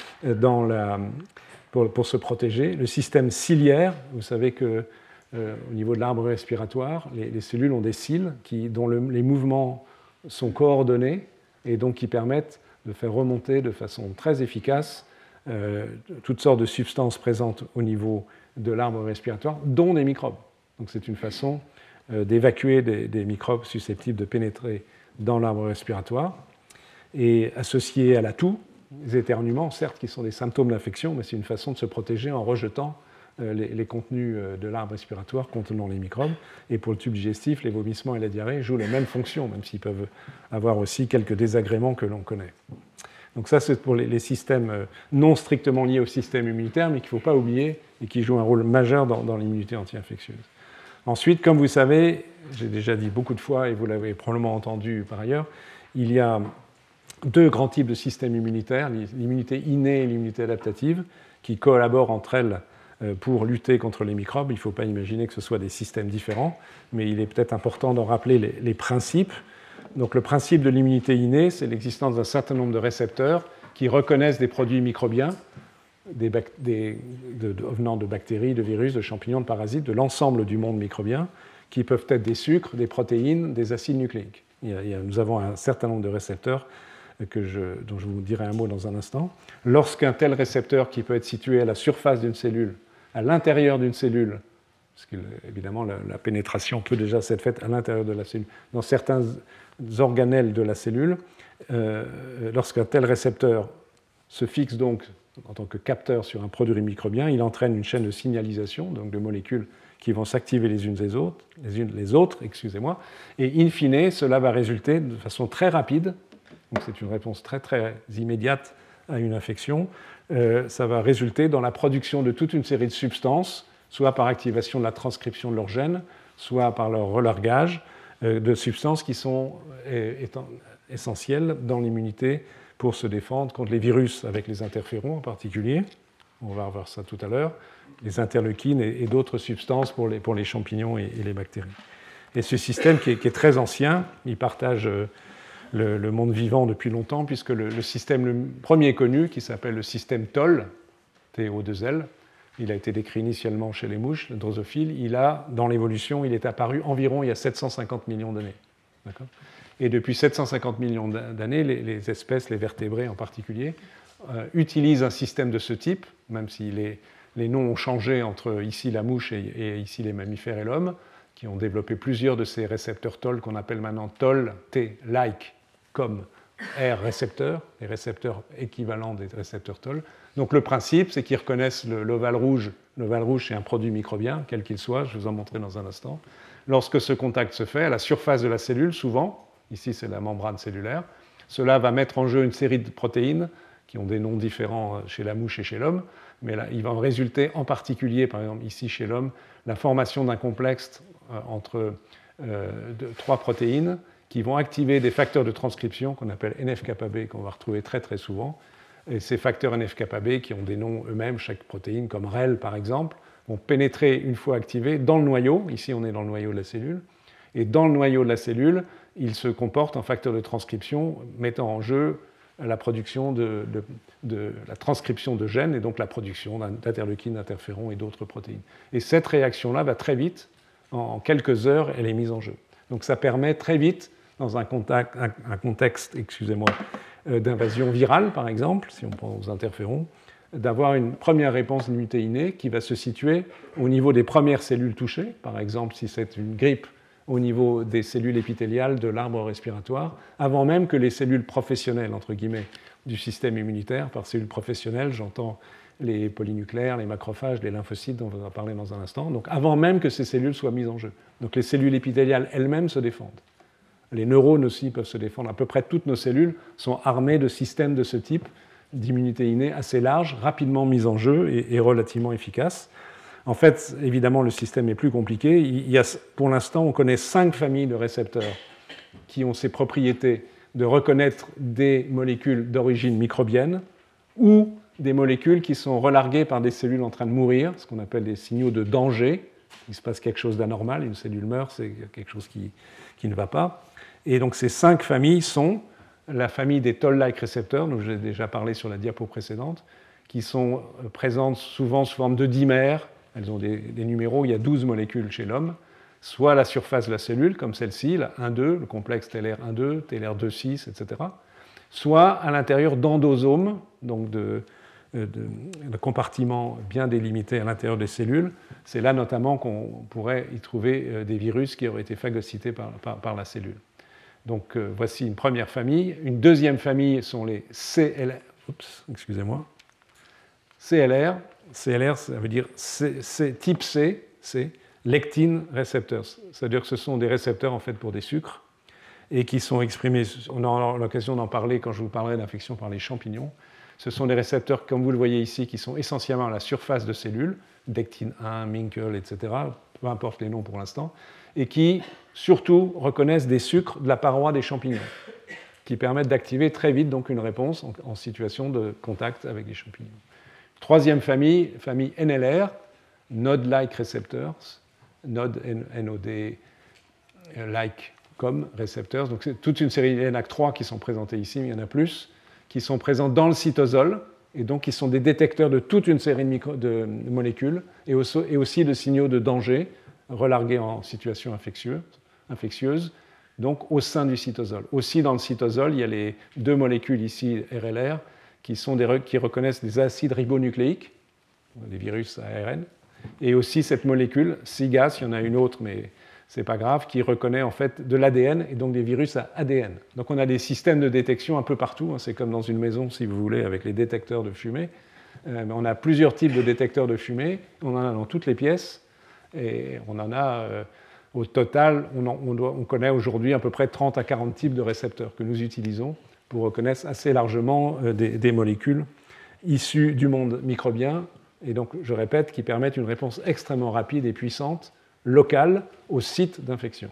pour se protéger. Le système ciliaire, vous savez que au niveau de l'arbre respiratoire, les cellules ont des cils dont les mouvements sont coordonnés et donc qui permettent de faire remonter de façon très efficace toutes sortes de substances présentes au niveau de l'arbre respiratoire, dont des microbes. Donc c'est une façon d'évacuer des microbes susceptibles de pénétrer dans l'arbre respiratoire. Et associé à la toux, les éternuements, certes, qui sont des symptômes d'infection, mais c'est une façon de se protéger en rejetant les contenus de l'arbre respiratoire contenant les microbes. Et pour le tube digestif, les vomissements et la diarrhée jouent les mêmes fonctions, même s'ils peuvent avoir aussi quelques désagréments que l'on connaît. Donc ça, c'est pour les systèmes non strictement liés au système immunitaire, mais qu'il ne faut pas oublier et qui jouent un rôle majeur dans l'immunité anti-infectieuse. Ensuite, comme vous savez, j'ai déjà dit beaucoup de fois, et vous l'avez probablement entendu par ailleurs, il y a deux grands types de systèmes immunitaires, l'immunité innée et l'immunité adaptative, qui collaborent entre elles pour lutter contre les microbes. Il ne faut pas imaginer que ce soit des systèmes différents, mais il est peut-être important d'en rappeler les principes. Donc le principe de l'immunité innée, c'est l'existence d'un certain nombre de récepteurs qui reconnaissent des produits microbiens, venant de bactéries, de virus, de champignons, de parasites, de l'ensemble du monde microbien, qui peuvent être des sucres, des protéines, des acides nucléiques. Nous avons un certain nombre de récepteurs dont je vous dirai un mot dans un instant. Lorsqu'un tel récepteur, qui peut être situé à la surface d'une cellule, à l'intérieur d'une cellule, parce que évidemment la pénétration peut déjà s'être faite à l'intérieur de la cellule, dans certains organelles de la cellule, lorsqu'un tel récepteur se fixe donc en tant que capteur sur un produit microbien, il entraîne une chaîne de signalisation, donc de molécules qui vont s'activer les unes les autres, et in fine, cela va résulter de façon très rapide, donc c'est une réponse très très immédiate à une infection, ça va résulter dans la production de toute une série de substances, soit par activation de la transcription de leurs gènes, soit par leur relargage, de substances qui sont essentielles dans l'immunité pour se défendre contre les virus avec les interférons en particulier. On va revoir ça tout à l'heure, les interleukines et d'autres substances pour les champignons et les bactéries. Et ce système qui est très ancien, il partage le monde vivant depuis longtemps, puisque le système le premier connu, qui s'appelle le système TOL, TO2L, il a été décrit initialement chez les mouches, le drosophile, dans l'évolution, il est apparu environ il y a 750 millions d'années. D'accord ? Et depuis 750 millions d'années, les espèces, les vertébrés en particulier, utilisent un système de ce type, même si les noms ont changé entre ici la mouche et ici les mammifères et l'homme, qui ont développé plusieurs de ces récepteurs TOL qu'on appelle maintenant TOL, T-like, comme R récepteurs, les récepteurs équivalents des récepteurs TOL. Donc le principe, c'est qu'ils reconnaissent l'ovale rouge. L'ovale rouge, c'est un produit microbien, quel qu'il soit, je vais vous en montrer dans un instant. Lorsque ce contact se fait, à la surface de la cellule, souvent, ici c'est la membrane cellulaire, cela va mettre en jeu une série de protéines qui ont des noms différents chez la mouche et chez l'homme, mais là, il va en résulter en particulier, par exemple ici chez l'homme, la formation d'un complexe entre 3 protéines qui vont activer des facteurs de transcription qu'on appelle NF-κB, qu'on va retrouver très très souvent. Et ces facteurs NF-κB, qui ont des noms eux-mêmes, chaque protéine, comme REL par exemple, vont pénétrer une fois activés dans le noyau. Ici, on est dans le noyau de la cellule. Et dans le noyau de la cellule, ils se comportent en facteurs de transcription, mettant en jeu la production de la transcription de gènes et donc la production d'interleukines, d'interférons et d'autres protéines. Et cette réaction-là va très vite, en quelques heures, elle est mise en jeu. Donc ça permet très vite, dans un contexte d'invasion virale, par exemple, si on prend aux interférons, d'avoir une première réponse d'immunité innée qui va se situer au niveau des premières cellules touchées, par exemple si c'est une grippe, au niveau des cellules épithéliales de l'arbre respiratoire, avant même que les cellules professionnelles, entre guillemets, du système immunitaire. Par cellules professionnelles, j'entends les polynucléaires, les macrophages, les lymphocytes, dont on va parler dans un instant, donc avant même que ces cellules soient mises en jeu. Donc les cellules épithéliales elles-mêmes se défendent. Les neurones aussi peuvent se défendre. À peu près toutes nos cellules sont armées de systèmes de ce type, d'immunité innée assez large, rapidement mis en jeu et relativement efficace. En fait, évidemment, le système est plus compliqué. Pour l'instant, on connaît 5 familles de récepteurs qui ont ces propriétés de reconnaître des molécules d'origine microbienne ou des molécules qui sont relarguées par des cellules en train de mourir, ce qu'on appelle des signaux de danger. Il se passe quelque chose d'anormal, une cellule meurt, c'est quelque chose qui ne va pas. Et donc ces 5 familles sont la famille des Toll-like récepteurs, dont j'ai déjà parlé sur la diapo précédente, qui sont présentes souvent sous forme de dimères. Elles ont des numéros, il y a 12 molécules chez l'homme, soit à la surface de la cellule, comme celle-ci, la 1,2, le complexe TLR1,2, TLR2,6, etc., soit à l'intérieur d'endosomes, donc de compartiments bien délimités à l'intérieur des cellules. C'est là notamment qu'on pourrait y trouver des virus qui auraient été phagocytés par la cellule. Donc voici une première famille. Une deuxième famille sont les CLR. CLR, ça veut dire type C, c'est lectine receptors. C'est-à-dire que ce sont des récepteurs en fait pour des sucres et qui sont exprimés, on aura l'occasion d'en parler quand je vous parlerai d'infection par les champignons. Ce sont des récepteurs, comme vous le voyez ici, qui sont essentiellement à la surface de cellules, dectine 1, Minkel, etc., peu importe les noms pour l'instant, et qui surtout reconnaissent des sucres de la paroi des champignons, qui permettent d'activer très vite donc une réponse en situation de contact avec les champignons. Troisième famille NLR, Node-like receptors, Node, Nod-like comme récepteurs. Donc c'est toute une série d'NAC3 qui sont présentés ici, mais il y en a plus, qui sont présents dans le cytosol, et donc qui sont des détecteurs de toute une série de molécules, et aussi de signaux de danger relargués en situation infectieuse, donc au sein du cytosol. Aussi dans le cytosol, il y a les 2 molécules ici, RLR, qui reconnaissent des acides ribonucléiques, des virus ARN, et aussi cette molécule, SIGAS, il y en a une autre, mais ce n'est pas grave, qui reconnaît en fait de l'ADN et donc des virus à ADN. Donc on a des systèmes de détection un peu partout, hein, c'est comme dans une maison, si vous voulez, avec les détecteurs de fumée. On a plusieurs types de détecteurs de fumée, on en a dans toutes les pièces, et on en a au total, on connaît aujourd'hui à peu près 30 à 40 types de récepteurs que nous utilisons pour reconnaître assez largement des molécules issues du monde microbien, et donc, je répète, qui permettent une réponse extrêmement rapide et puissante, locale, au site d'infection.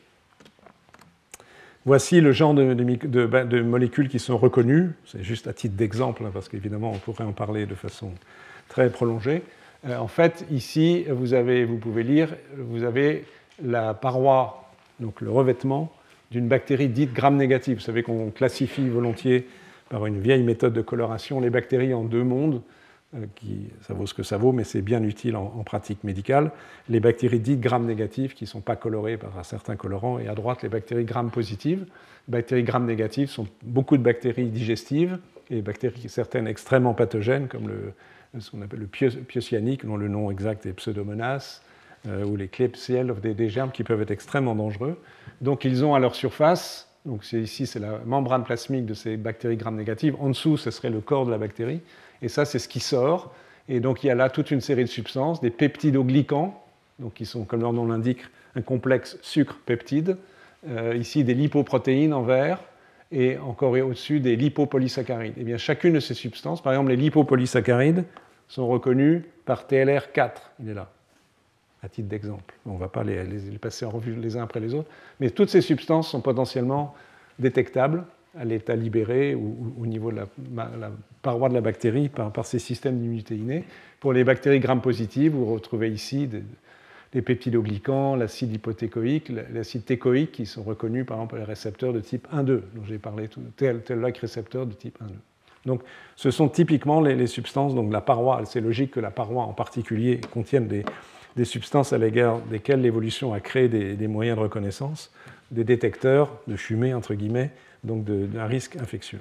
Voici le genre de molécules qui sont reconnues. C'est juste à titre d'exemple, parce qu'évidemment, on pourrait en parler de façon très prolongée. En fait, ici, vous pouvez lire, vous avez la paroi, donc le revêtement, d'une bactérie dite gram-négative. Vous savez qu'on classifie volontiers par une vieille méthode de coloration les bactéries en deux mondes, ça vaut ce que ça vaut, mais c'est bien utile en pratique médicale. Les bactéries dites gram-négatives qui ne sont pas colorées par certains colorants, et à droite, les bactéries gram-positives. Les bactéries gram-négatives sont beaucoup de bactéries digestives, et bactéries certaines extrêmement pathogènes, comme ce qu'on appelle le piocyannique, dont le nom exact est Pseudomonas, ou les Klebsiella, des germes qui peuvent être extrêmement dangereux. Donc, ils ont à leur surface, donc ici, c'est la membrane plasmique de ces bactéries gram-négatives. En dessous, ce serait le corps de la bactérie. Et ça, c'est ce qui sort. Et donc, il y a là toute une série de substances, des peptidoglycans, donc qui sont, comme leur nom l'indique, un complexe sucre-peptide. Ici, des lipoprotéines en vert, et encore au-dessus, des lipopolysaccharides. Et bien, chacune de ces substances, par exemple, les lipopolysaccharides, sont reconnues par TLR4. Il est là, à titre d'exemple. On ne va pas les passer en revue les uns après les autres. Mais toutes ces substances sont potentiellement détectables à l'état libéré ou au niveau de la paroi de la bactérie par ces systèmes d'immunité innée. Pour les bactéries gram-positives, vous retrouvez ici des peptidoglycans, l'acide hypotécoïque, l'acide técoïque, qui sont reconnus par exemple par les récepteurs de type 1,2, dont j'ai parlé, tel-like récepteur de type 1,2. Donc, ce sont typiquement les substances, donc la paroi, c'est logique que la paroi en particulier contienne des substances à l'égard desquelles l'évolution a créé des moyens de reconnaissance, des détecteurs de fumée, entre guillemets, donc d'un risque infectieux.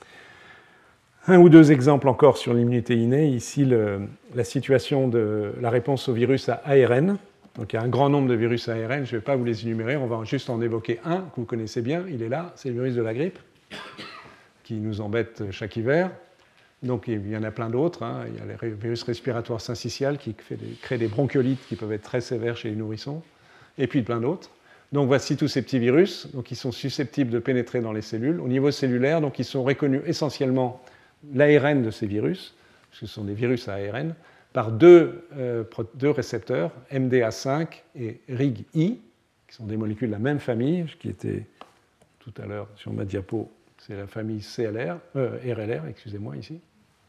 Un ou deux exemples encore sur l'immunité innée. Ici, la situation de la réponse au virus à ARN. Donc, il y a un grand nombre de virus à ARN, je ne vais pas vous les énumérer, on va juste en évoquer un que vous connaissez bien, il est là, c'est le virus de la grippe, qui nous embête chaque hiver. Donc, il y en a plein d'autres. Il y a le virus respiratoire syncytial qui crée des bronchiolites qui peuvent être très sévères chez les nourrissons, et puis plein d'autres. Donc, voici tous ces petits virus qui sont susceptibles de pénétrer dans les cellules. Au niveau cellulaire, donc, ils sont reconnus essentiellement l'ARN de ces virus, parce que ce sont des virus à ARN, par deux récepteurs, MDA5 et RIG-I, qui sont des molécules de la même famille, qui étaient tout à l'heure sur ma diapo, c'est la famille RLR, excusez-moi, ici.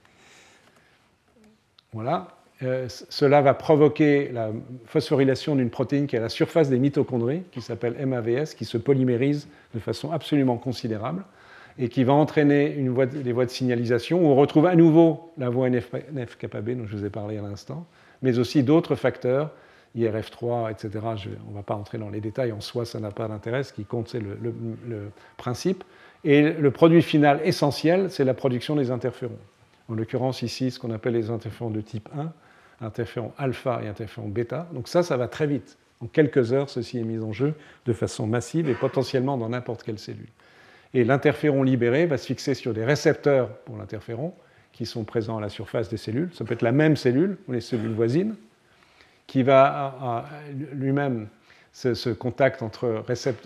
Voilà. Cela va provoquer la phosphorylation d'une protéine qui est à la surface des mitochondries, qui s'appelle MAVS, qui se polymérise de façon absolument considérable et qui va entraîner des voies de signalisation où on retrouve à nouveau la voie NF-κB dont je vous ai parlé à l'instant, mais aussi d'autres facteurs, IRF3, etc. On ne va pas entrer dans les détails, en soi ça n'a pas d'intérêt, ce qui compte c'est le principe. Et le produit final essentiel, c'est la production des interférons. En l'occurrence ici, ce qu'on appelle les interférons de type 1, interférons alpha et interférons bêta. Donc ça va très vite. En quelques heures, ceci est mis en jeu de façon massive et potentiellement dans n'importe quelle cellule. Et l'interféron libéré va se fixer sur des récepteurs pour l'interféron qui sont présents à la surface des cellules. Ça peut être la même cellule ou les cellules voisines qui va lui-même, ce contact entre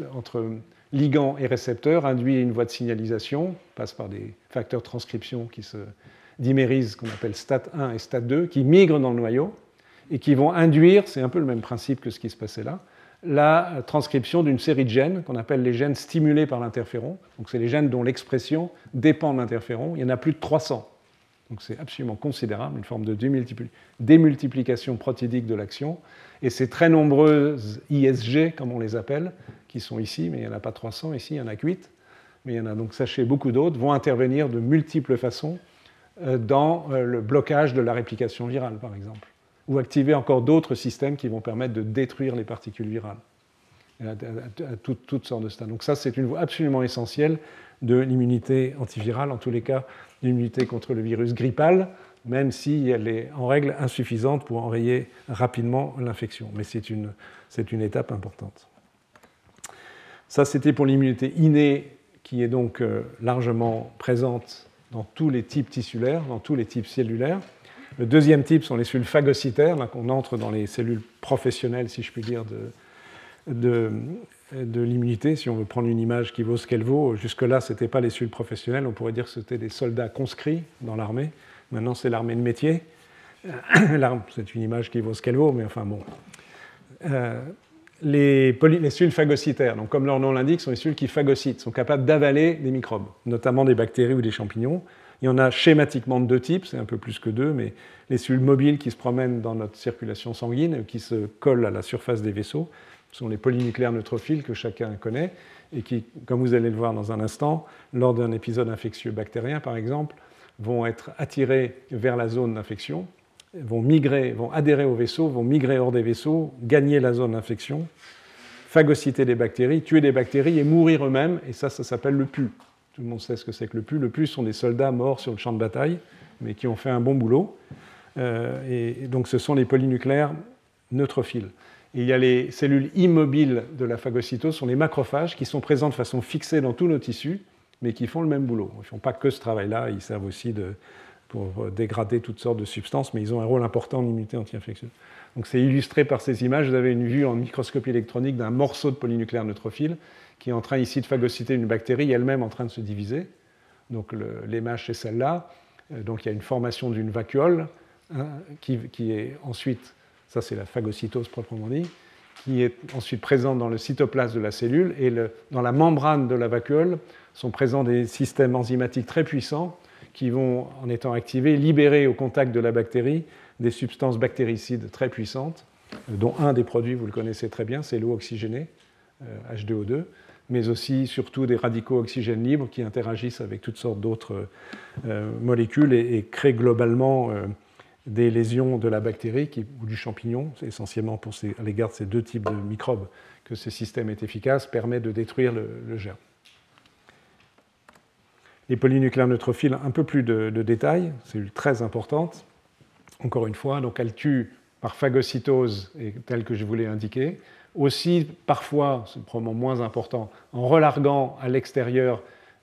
ligand et récepteur induit une voie de signalisation, passe par des facteurs de transcription qui se dimérisent, qu'on appelle STAT1 et STAT2, qui migrent dans le noyau et qui vont induire, c'est un peu le même principe que ce qui se passait là, la transcription d'une série de gènes qu'on appelle les gènes stimulés par l'interféron. Donc c'est les gènes dont l'expression dépend de l'interféron. Il y en a plus de 300. Donc c'est absolument considérable, une forme de démultiplication protidique de l'action. Et ces très nombreuses ISG, comme on les appelle, qui sont ici, mais il n'y en a pas 300 ici, il n'y en a que 8, mais il y en a donc, sachez, beaucoup d'autres, vont intervenir de multiples façons dans le blocage de la réplication virale, par exemple, ou activer encore d'autres systèmes qui vont permettre de détruire les particules virales, à toutes sortes de stades. Donc ça, c'est une voie absolument essentielle de l'immunité antivirale, en tous les cas, l'immunité contre le virus grippal, même si elle est en règle insuffisante pour enrayer rapidement l'infection. Mais c'est une étape importante. Ça, c'était pour l'immunité innée, qui est donc largement présente dans tous les types tissulaires, dans tous les types cellulaires. Le deuxième type sont les cellules phagocytaires, là qu'on entre dans les cellules professionnelles, si je puis dire, de l'immunité, si on veut prendre une image qui vaut ce qu'elle vaut. Jusque-là, ce n'était pas les cellules professionnelles, on pourrait dire que c'était des soldats conscrits dans l'armée. Maintenant, c'est l'armée de métier. C'est une image qui vaut ce qu'elle vaut, mais enfin bon. Les cellules phagocytaires, donc comme leur nom l'indique, sont les cellules qui phagocytent, sont capables d'avaler des microbes, notamment des bactéries ou des champignons. Il y en a schématiquement de deux types, c'est un peu plus que deux, mais les cellules mobiles qui se promènent dans notre circulation sanguine, qui se collent à la surface des vaisseaux, sont les polynucléaires neutrophiles que chacun connaît, et qui, comme vous allez le voir dans un instant, lors d'un épisode infectieux bactérien par exemple, vont être attirés vers la zone d'infection, vont migrer, vont adhérer au vaisseau, vont migrer hors des vaisseaux, gagner la zone d'infection, phagocyter des bactéries, tuer des bactéries et mourir eux-mêmes, et ça s'appelle le PU. Tout le monde sait ce que c'est que le PU. Le PU sont des soldats morts sur le champ de bataille, mais qui ont fait un bon boulot. Et donc ce sont les polynucléaires neutrophiles. Et il y a les cellules immobiles de la phagocytose, sont les macrophages, qui sont présents de façon fixée dans tous nos tissus, mais qui font le même boulot. Ils ne font pas que ce travail-là, ils servent aussi pour dégrader toutes sortes de substances, mais ils ont un rôle important en immunité anti-infectieuse. Donc c'est illustré par ces images. Vous avez une vue en microscopie électronique d'un morceau de polynucléaire neutrophile qui est en train ici de phagocyter une bactérie, elle-même en train de se diviser. Donc l'image, c'est celle-là. Donc il y a une formation d'une vacuole qui est ensuite, ça c'est la phagocytose proprement dit, qui est ensuite présente dans le cytoplasme de la cellule, et dans la membrane de la vacuole sont présents des systèmes enzymatiques très puissants qui vont, en étant activés, libérer au contact de la bactérie des substances bactéricides très puissantes, dont un des produits, vous le connaissez très bien, c'est l'eau oxygénée, H2O2, mais aussi surtout des radicaux oxygène libres qui interagissent avec toutes sortes d'autres molécules et créent globalement des lésions de la bactérie ou du champignon. C'est essentiellement à l'égard de ces deux types de microbes que ce système est efficace, permet de détruire le germe. Les polynucléaires neutrophiles, un peu plus de détails, c'est très importante. Encore une fois, donc elles tuent par phagocytose, tel que je vous l'ai indiqué. Aussi, parfois, c'est probablement moins important, en relarguant à l'extérieur,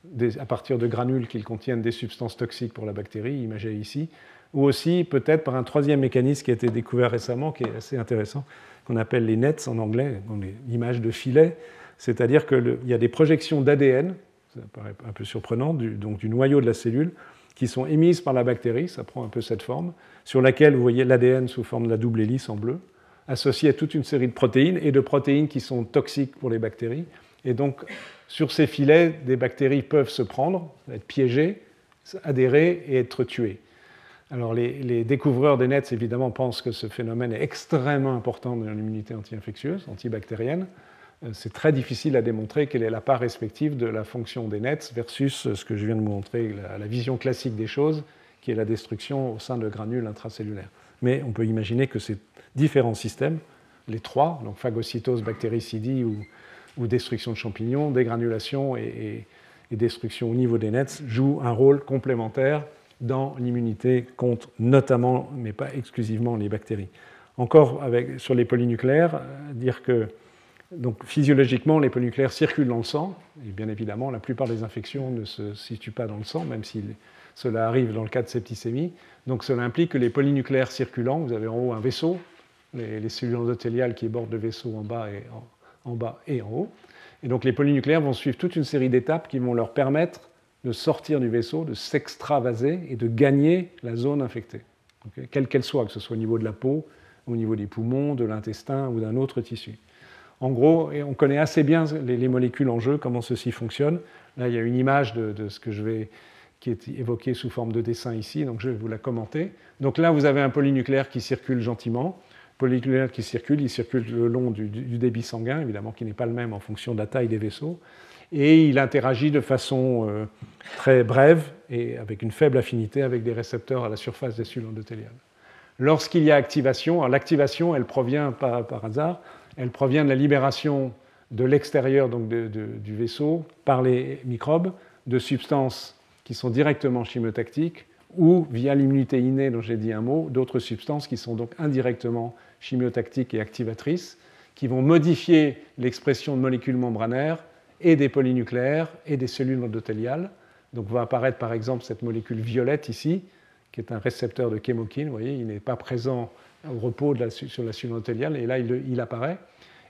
à partir de granules qui contiennent des substances toxiques pour la bactérie, imagée ici, ou aussi peut-être par un troisième mécanisme qui a été découvert récemment, qui est assez intéressant, qu'on appelle les nets en anglais, l'image de filet, c'est-à-dire qu'il y a des projections d'ADN, ça paraît un peu surprenant, donc du noyau de la cellule, qui sont émises par la bactérie, ça prend un peu cette forme, sur laquelle vous voyez l'ADN sous forme de la double hélice en bleu, associé à toute une série de protéines, et de protéines qui sont toxiques pour les bactéries. Et donc, sur ces filets, des bactéries peuvent se prendre, être piégées, adhérer et être tuées. Alors, les découvreurs des nets, évidemment, pensent que ce phénomène est extrêmement important dans l'immunité anti-infectieuse, antibactérienne. C'est très difficile à démontrer quelle est la part respective de la fonction des nets versus ce que je viens de vous montrer, la vision classique des choses, qui est la destruction au sein de granules intracellulaires. Mais on peut imaginer que ces différents systèmes, les trois, donc phagocytose, bactéricidie ou destruction de champignons, dégranulation et destruction au niveau des nets, jouent un rôle complémentaire dans l'immunité contre notamment, mais pas exclusivement, les bactéries. Encore sur les polynucléaires, dire que donc, physiologiquement, les polynucléaires circulent dans le sang, et bien évidemment, la plupart des infections ne se situent pas dans le sang, même si cela arrive dans le cas de septicémie. Donc cela implique que les polynucléaires circulants, vous avez en haut un vaisseau, les cellules endothéliales qui bordent le vaisseau en bas et en haut. Et donc les polynucléaires vont suivre toute une série d'étapes qui vont leur permettre de sortir du vaisseau, de s'extravaser et de gagner la zone infectée, okay, quelle qu'elle soit, que ce soit au niveau de la peau, au niveau des poumons, de l'intestin ou d'un autre tissu. En gros, on connaît assez bien les molécules en jeu, comment ceci fonctionne. Là, il y a une image de ce qui est évoqué sous forme de dessin ici, donc je vais vous la commenter. Donc là, vous avez un polynucléaire qui circule gentiment. Polynucléaire qui circule, il circule le long du débit sanguin, évidemment, qui n'est pas le même en fonction de la taille des vaisseaux. Et il interagit de façon très brève et avec une faible affinité avec des récepteurs à la surface des cellules endothéliales. Lorsqu'il y a activation, alors l'activation, elle provient pas par hasard, elle provient de la libération de l'extérieur donc du vaisseau par les microbes de substances qui sont directement chimiotactiques ou, via l'immunité innée dont j'ai dit un mot, d'autres substances qui sont donc indirectement chimiotactiques et activatrices, qui vont modifier l'expression de molécules membranaires et des polynucléaires et des cellules endothéliales. Donc va apparaître par exemple cette molécule violette ici, qui est un récepteur de chémokine. Vous voyez, il n'est pas présent au repos sur la cellule endothéliale, et là il apparaît.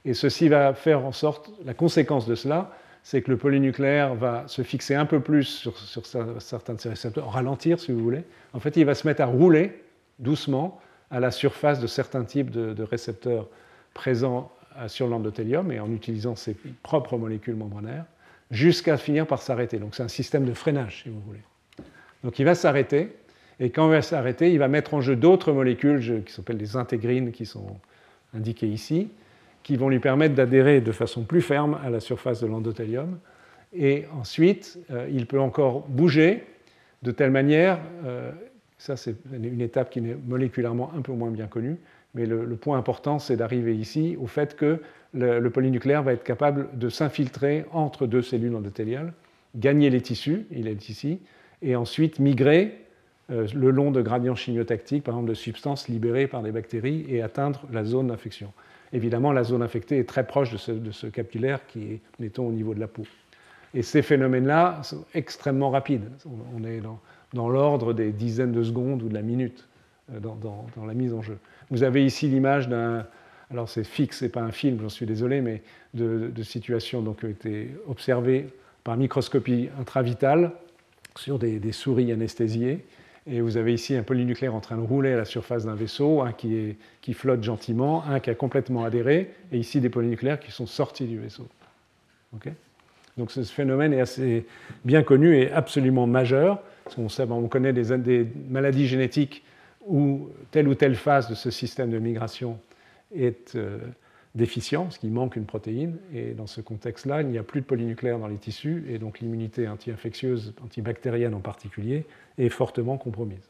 Et ceci va faire en sorte, la conséquence de cela, c'est que le polynucléaire va se fixer un peu plus sur certains de ces récepteurs, ralentir si vous voulez. En fait, il va se mettre à rouler doucement à la surface de certains types de récepteurs présents sur l'endothélium et en utilisant ses propres molécules membranaires, jusqu'à finir par s'arrêter. Donc c'est un système de freinage, si vous voulez. Donc il va s'arrêter, et quand il va s'arrêter, il va mettre en jeu d'autres molécules qui s'appellent des intégrines, qui sont indiquées ici, qui vont lui permettre d'adhérer de façon plus ferme à la surface de l'endothélium. Et ensuite, il peut encore bouger de telle manière, ça c'est une étape qui est moléculairement un peu moins bien connue, mais le point important, c'est d'arriver ici au fait que le polynucléaire va être capable de s'infiltrer entre deux cellules endothéliales, gagner les tissus, il est ici, et ensuite migrer le long de gradients chimiotactiques, par exemple de substances libérées par des bactéries, et atteindre la zone d'infection. Évidemment, la zone infectée est très proche de ce capillaire qui est, mettons, au niveau de la peau. Et ces phénomènes-là sont extrêmement rapides. On est dans l'ordre des dizaines de secondes ou de la minute dans la mise en jeu. Vous avez ici l'image d'un... Alors c'est fixe, ce n'est pas un film, j'en suis désolé, mais de situations qui ont été observées par microscopie intravitale sur des souris anesthésiées. Et vous avez ici un polynucléaire en train de rouler à la surface d'un vaisseau, un qui flotte gentiment, un qui a complètement adhéré, et ici des polynucléaires qui sont sortis du vaisseau. Okay. Donc ce phénomène est assez bien connu et absolument majeur, parce on connaît des maladies génétiques où telle ou telle phase de ce système de migration est déficient, parce qu'il manque une protéine, et dans ce contexte-là, il n'y a plus de polynucléaire dans les tissus, et donc l'immunité anti-infectieuse, antibactérienne en particulier, est fortement compromise.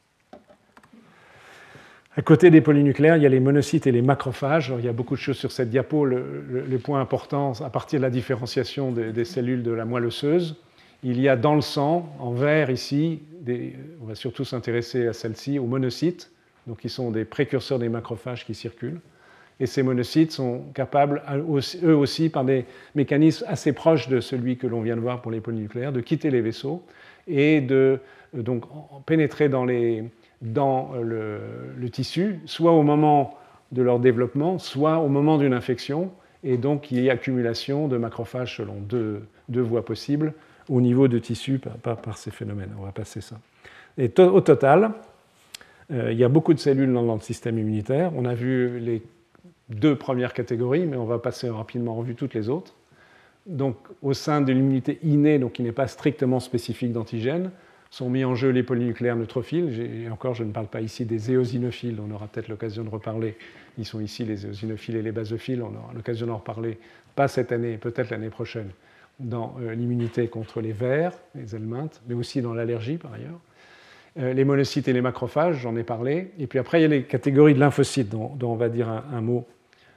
À côté des polynucléaires, il y a les monocytes et les macrophages. Alors, il y a beaucoup de choses sur cette diapo. Le point important, à partir de la différenciation des cellules de la moelle osseuse, il y a dans le sang, en vert ici, on va surtout s'intéresser à celles-ci, aux monocytes, donc qui sont des précurseurs des macrophages qui circulent. Et ces monocytes sont capables, eux aussi, par des mécanismes assez proches de celui que l'on vient de voir pour les polynucléaires, de quitter les vaisseaux et de donc, pénétrer dans le tissu, soit au moment de leur développement, soit au moment d'une infection, et donc il y a accumulation de macrophages selon deux voies possibles au niveau de tissu par ces phénomènes. On va passer ça. Et au total, il y a beaucoup de cellules dans le système immunitaire. On a vu les deux premières catégories, mais on va passer rapidement en revue toutes les autres. Donc, au sein de l'immunité innée, donc qui n'est pas strictement spécifique d'antigènes, sont mis en jeu les polynucléaires neutrophiles. Et encore, je ne parle pas ici des éosinophiles, on aura peut-être l'occasion de reparler. Ils sont ici, les éosinophiles et les basophiles, on aura l'occasion d'en reparler, pas cette année, peut-être l'année prochaine, dans l'immunité contre les vers, les helminthes, mais aussi dans l'allergie par ailleurs. Les monocytes et les macrophages, j'en ai parlé. Et puis après, il y a les catégories de lymphocytes, dont on va dire un mot.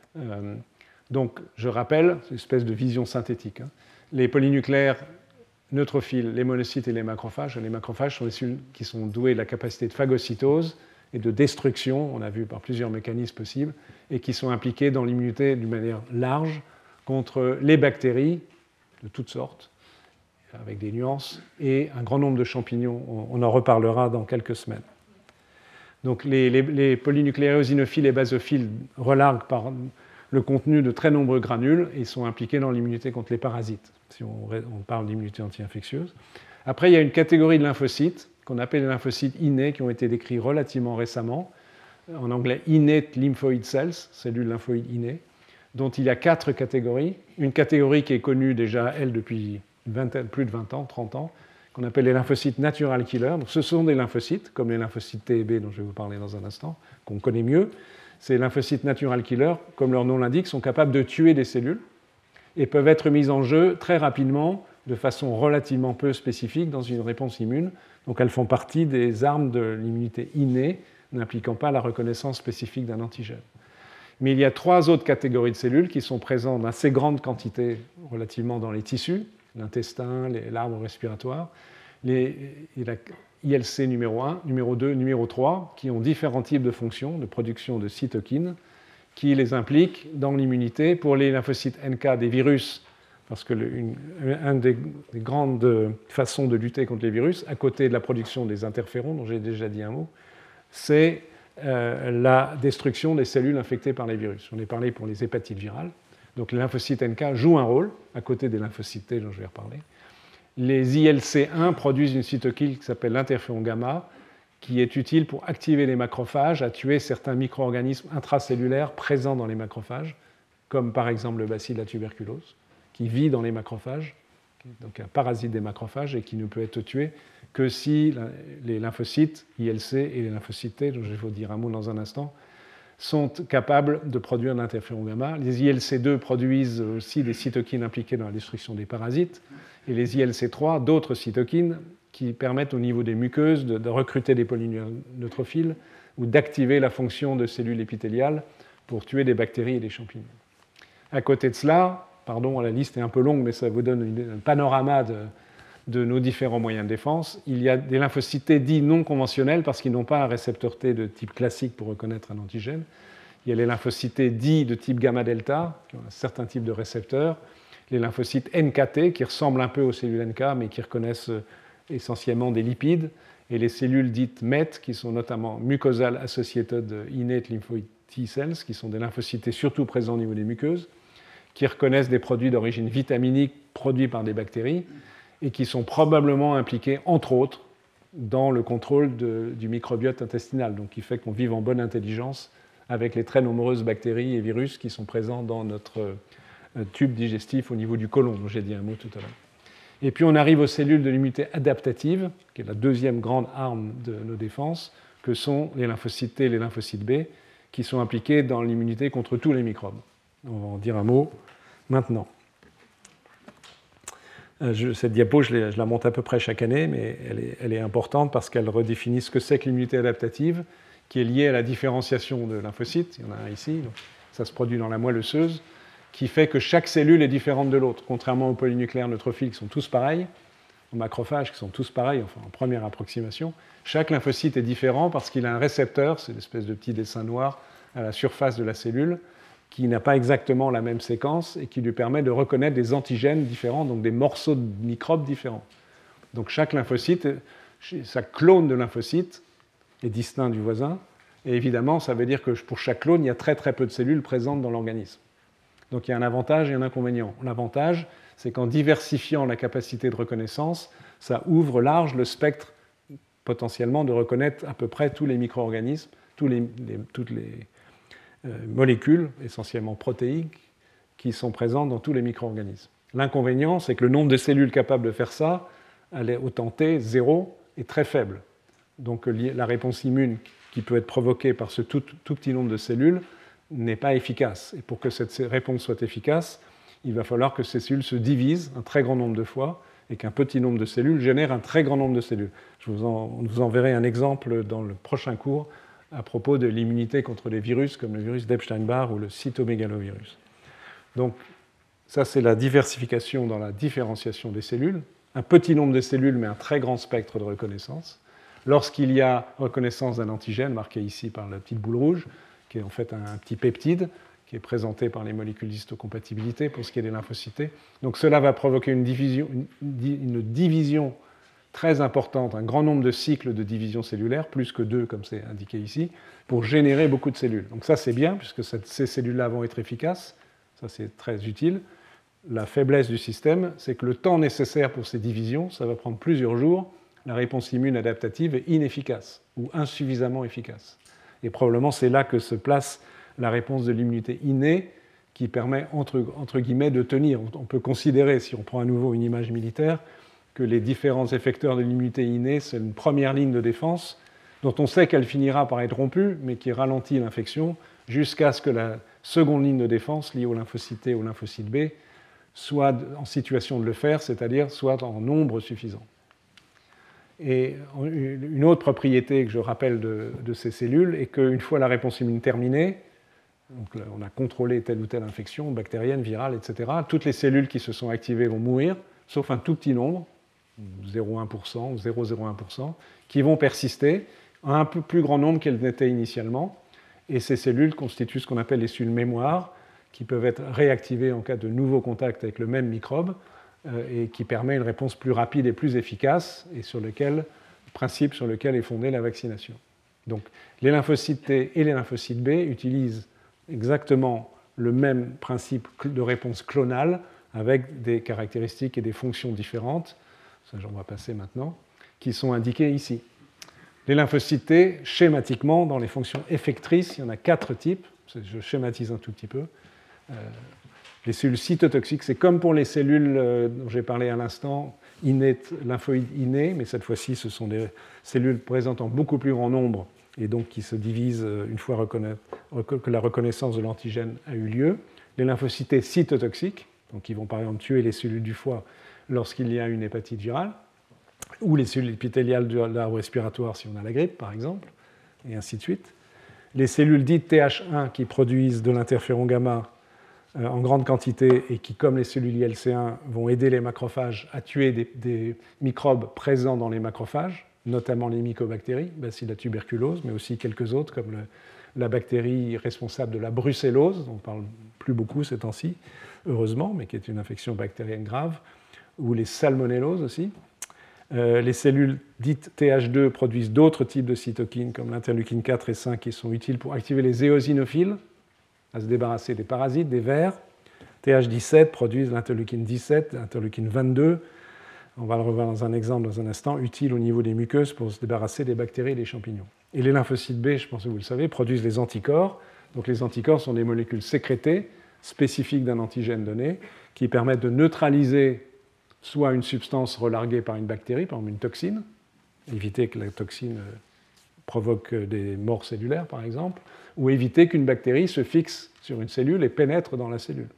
Donc, je rappelle, c'est une espèce de vision synthétique. Les polynucléaires neutrophiles, les monocytes et les macrophages sont des cellules qui sont douées de la capacité de phagocytose et de destruction, on a vu par plusieurs mécanismes possibles, et qui sont impliquées dans l'immunité d'une manière large contre les bactéries de toutes sortes, avec des nuances, et un grand nombre de champignons. On en reparlera dans quelques semaines. Donc les polynucléaires éosinophiles et basophiles relarguent par le contenu de très nombreux granules et sont impliqués dans l'immunité contre les parasites, si on parle d'immunité anti-infectieuse. Après, il y a une catégorie de lymphocytes qu'on appelle les lymphocytes innés, qui ont été décrits relativement récemment, en anglais innate lymphoid cells, cellules lymphoïdes innées, dont il y a 4 catégories. Une catégorie qui est connue déjà, elle, depuis plus de 20 ans, 30 ans, qu'on appelle les lymphocytes natural killers. Donc, ce sont des lymphocytes, comme les lymphocytes T et B dont je vais vous parler dans un instant, qu'on connaît mieux. Ces lymphocytes natural killers, comme leur nom l'indique, sont capables de tuer des cellules et peuvent être mis en jeu très rapidement, de façon relativement peu spécifique, dans une réponse immune. Donc elles font partie des armes de l'immunité innée, n'impliquant pas la reconnaissance spécifique d'un antigène. Mais il y a 3 autres catégories de cellules qui sont présentes en assez grande quantité relativement dans les tissus, l'intestin, l'arbre respiratoire, la ILC numéro 1, numéro 2, numéro 3, qui ont différents types de fonctions de production de cytokines, qui les impliquent dans l'immunité pour les lymphocytes NK des virus, parce que une des grandes façons de lutter contre les virus, à côté de la production des interférons, dont j'ai déjà dit un mot, c'est la destruction des cellules infectées par les virus. J'en ai parlé pour les hépatites virales. Donc les lymphocytes NK jouent un rôle, à côté des lymphocytes T dont je vais reparler. Les ILC1 produisent une cytokine qui s'appelle l'interféron gamma, qui est utile pour activer les macrophages à tuer certains micro-organismes intracellulaires présents dans les macrophages, comme par exemple le bacille de la tuberculose, qui vit dans les macrophages, donc un parasite des macrophages et qui ne peut être tué que si les lymphocytes ILC et les lymphocytes T, dont je vais vous dire un mot dans un instant, sont capables de produire l'interféron gamma. Les ILC2 produisent aussi des cytokines impliquées dans la destruction des parasites, et les ILC3, d'autres cytokines qui permettent au niveau des muqueuses de recruter des polyneurophiles ou d'activer la fonction de cellules épithéliales pour tuer des bactéries et des champignons. À côté de cela, pardon, la liste est un peu longue, mais ça vous donne un panorama de nos différents moyens de défense. Il y a des lymphocytes T dits non conventionnels parce qu'ils n'ont pas un récepteur T de type classique pour reconnaître un antigène. Il y a les lymphocytes T dits de type gamma-delta, qui ont un certain type de récepteur. Les lymphocytes NKT, qui ressemblent un peu aux cellules NK, mais qui reconnaissent essentiellement des lipides. Et les cellules dites MET, qui sont notamment mucosal associated innate lymphoid T cells, qui sont des lymphocytes T surtout présents au niveau des muqueuses, qui reconnaissent des produits d'origine vitaminique produits par des bactéries, et qui sont probablement impliqués, entre autres, dans le contrôle du microbiote intestinal, donc qui fait qu'on vive en bonne intelligence avec les très nombreuses bactéries et virus qui sont présents dans notre tube digestif au niveau du côlon, dont j'ai dit un mot tout à l'heure. Et puis on arrive aux cellules de l'immunité adaptative, qui est la deuxième grande arme de nos défenses, que sont les lymphocytes T et les lymphocytes B, qui sont impliqués dans l'immunité contre tous les microbes. On va en dire un mot maintenant. Cette diapo, je la monte à peu près chaque année, mais elle est importante parce qu'elle redéfinit ce que c'est que l'immunité adaptative, qui est liée à la différenciation de lymphocytes. Il y en a un ici, donc ça se produit dans la moelle osseuse, qui fait que chaque cellule est différente de l'autre, contrairement aux polynucléaires neutrophiles qui sont tous pareils, aux macrophages qui sont tous pareils, enfin en première approximation. Chaque lymphocyte est différent parce qu'il a un récepteur, c'est l'espèce de petit dessin noir à la surface de la cellule, qui n'a pas exactement la même séquence et qui lui permet de reconnaître des antigènes différents, donc des morceaux de microbes différents. Donc chaque lymphocyte, sa clone de lymphocyte est distinct du voisin, et évidemment, ça veut dire que pour chaque clone, il y a très très peu de cellules présentes dans l'organisme. Donc il y a un avantage et un inconvénient. L'avantage, c'est qu'en diversifiant la capacité de reconnaissance, ça ouvre large le spectre potentiellement de reconnaître à peu près tous les micro-organismes, toutes les molécules, essentiellement protéiques, qui sont présentes dans tous les micro-organismes. L'inconvénient, c'est que le nombre de cellules capables de faire ça, elle est au temps t 0, est très faible. Donc la réponse immune qui peut être provoquée par ce tout petit nombre de cellules n'est pas efficace. Et pour que cette réponse soit efficace, il va falloir que ces cellules se divisent un très grand nombre de fois et qu'un petit nombre de cellules génère un très grand nombre de cellules. Je vous enverrai un exemple dans le prochain cours à propos de l'immunité contre les virus, comme le virus d'Epstein-Barr ou le cytomégalovirus. Donc, ça, c'est la diversification dans la différenciation des cellules. Un petit nombre de cellules, mais un très grand spectre de reconnaissance. Lorsqu'il y a reconnaissance d'un antigène, marqué ici par la petite boule rouge, qui est en fait un petit peptide, qui est présenté par les molécules d'histocompatibilité pour ce qui est des lymphocytes. Donc cela va provoquer une division très importante, un grand nombre de cycles de division cellulaire, plus que 2 comme c'est indiqué ici, pour générer beaucoup de cellules. Donc ça c'est bien, puisque ces cellules-là vont être efficaces, ça c'est très utile. La faiblesse du système, c'est que le temps nécessaire pour ces divisions, ça va prendre plusieurs jours, la réponse immune adaptative est inefficace ou insuffisamment efficace. Et probablement c'est là que se place la réponse de l'immunité innée qui permet, entre guillemets, de tenir. On peut considérer, si on prend à nouveau une image militaire, que les différents effecteurs de l'immunité innée, c'est une première ligne de défense dont on sait qu'elle finira par être rompue, mais qui ralentit l'infection, jusqu'à ce que la seconde ligne de défense, liée aux lymphocytes T et aux lymphocytes B, soit en situation de le faire, c'est-à-dire soit en nombre suffisant. Et une autre propriété que je rappelle de ces cellules est qu'une fois la réponse immune terminée, donc là, on a contrôlé telle ou telle infection, bactérienne, virale, etc., toutes les cellules qui se sont activées vont mourir, sauf un tout petit nombre, 0,1% ou 0,01%, qui vont persister, un peu plus grand nombre qu'elles n'étaient initialement, et ces cellules constituent ce qu'on appelle les cellules mémoire, qui peuvent être réactivées en cas de nouveau contact avec le même microbe, et qui permet une réponse plus rapide et plus efficace, et principe sur lequel est fondée la vaccination. Donc les lymphocytes T et les lymphocytes B utilisent exactement le même principe de réponse clonale avec des caractéristiques et des fonctions différentes, ça j'en vais passer maintenant, qui sont indiquées ici. Les lymphocytes T, schématiquement, dans les fonctions effectrices, il y en a 4 types, je schématise un tout petit peu. Les cellules cytotoxiques, c'est comme pour les cellules dont j'ai parlé à l'instant, lymphoïdes innés, mais cette fois-ci, ce sont des cellules présentant beaucoup plus grand nombre et donc qui se divisent une fois que la reconnaissance de l'antigène a eu lieu. Les lymphocytes T cytotoxiques, donc qui vont par exemple tuer les cellules du foie lorsqu'il y a une hépatite virale, ou les cellules épithéliales de l'arbre respiratoire si on a la grippe, par exemple, et ainsi de suite. Les cellules dites Th1 qui produisent de l'interféron gamma en grande quantité et qui, comme les cellules ILC1, vont aider les macrophages à tuer des microbes présents dans les macrophages, notamment les mycobactéries, bacilles à tuberculose, mais aussi quelques autres, comme la bactérie responsable de la brucellose, dont on ne parle plus beaucoup ces temps-ci, heureusement, mais qui est une infection bactérienne grave, ou les salmonelloses aussi. Les cellules dites Th2 produisent d'autres types de cytokines, comme l'interleukine 4 et 5, qui sont utiles pour activer les éosinophiles, à se débarrasser des parasites, des vers. Th17 produisent l'interleukine 17, l'interleukine 22. On va le revoir dans un exemple dans un instant, utile au niveau des muqueuses pour se débarrasser des bactéries et des champignons. Et les lymphocytes B, je pense que vous le savez, produisent les anticorps. Donc les anticorps sont des molécules sécrétées, spécifiques d'un antigène donné, qui permettent de neutraliser soit une substance relarguée par une bactérie, par exemple une toxine, éviter que la toxine provoque des morts cellulaires, par exemple, ou éviter qu'une bactérie se fixe sur une cellule et pénètre dans la cellule.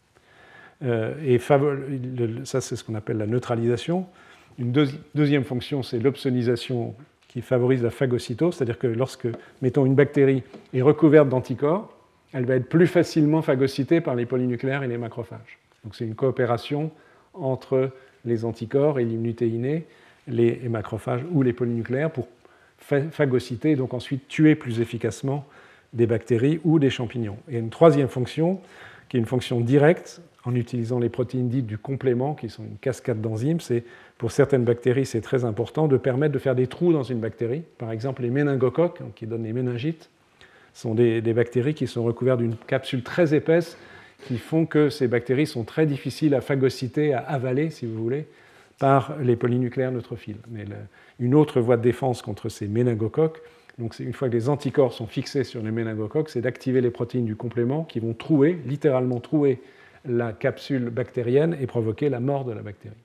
Ça, c'est ce qu'on appelle la neutralisation. Une deuxième fonction, c'est l'opsonisation qui favorise la phagocytose, c'est-à-dire que lorsque, mettons, une bactérie est recouverte d'anticorps, elle va être plus facilement phagocytée par les polynucléaires et les macrophages. Donc c'est une coopération entre les anticorps et l'immunité innée, les macrophages ou les polynucléaires pour phagocyter et donc ensuite tuer plus efficacement des bactéries ou des champignons. Et une troisième fonction, qui est une fonction directe, en utilisant les protéines dites du complément, qui sont une cascade d'enzymes, c'est pour certaines bactéries, c'est très important de permettre de faire des trous dans une bactérie. Par exemple, les méningocoques, qui donnent les méningites, sont des bactéries qui sont recouvertes d'une capsule très épaisse qui font que ces bactéries sont très difficiles à phagocyter, à avaler, si vous voulez, par les polynucléaires neutrophiles. Mais une autre voie de défense contre ces méningocoques, donc une fois que les anticorps sont fixés sur les méningocoques, c'est d'activer les protéines du complément qui vont trouer, littéralement trouer, la capsule bactérienne et provoquer la mort de la bactérie.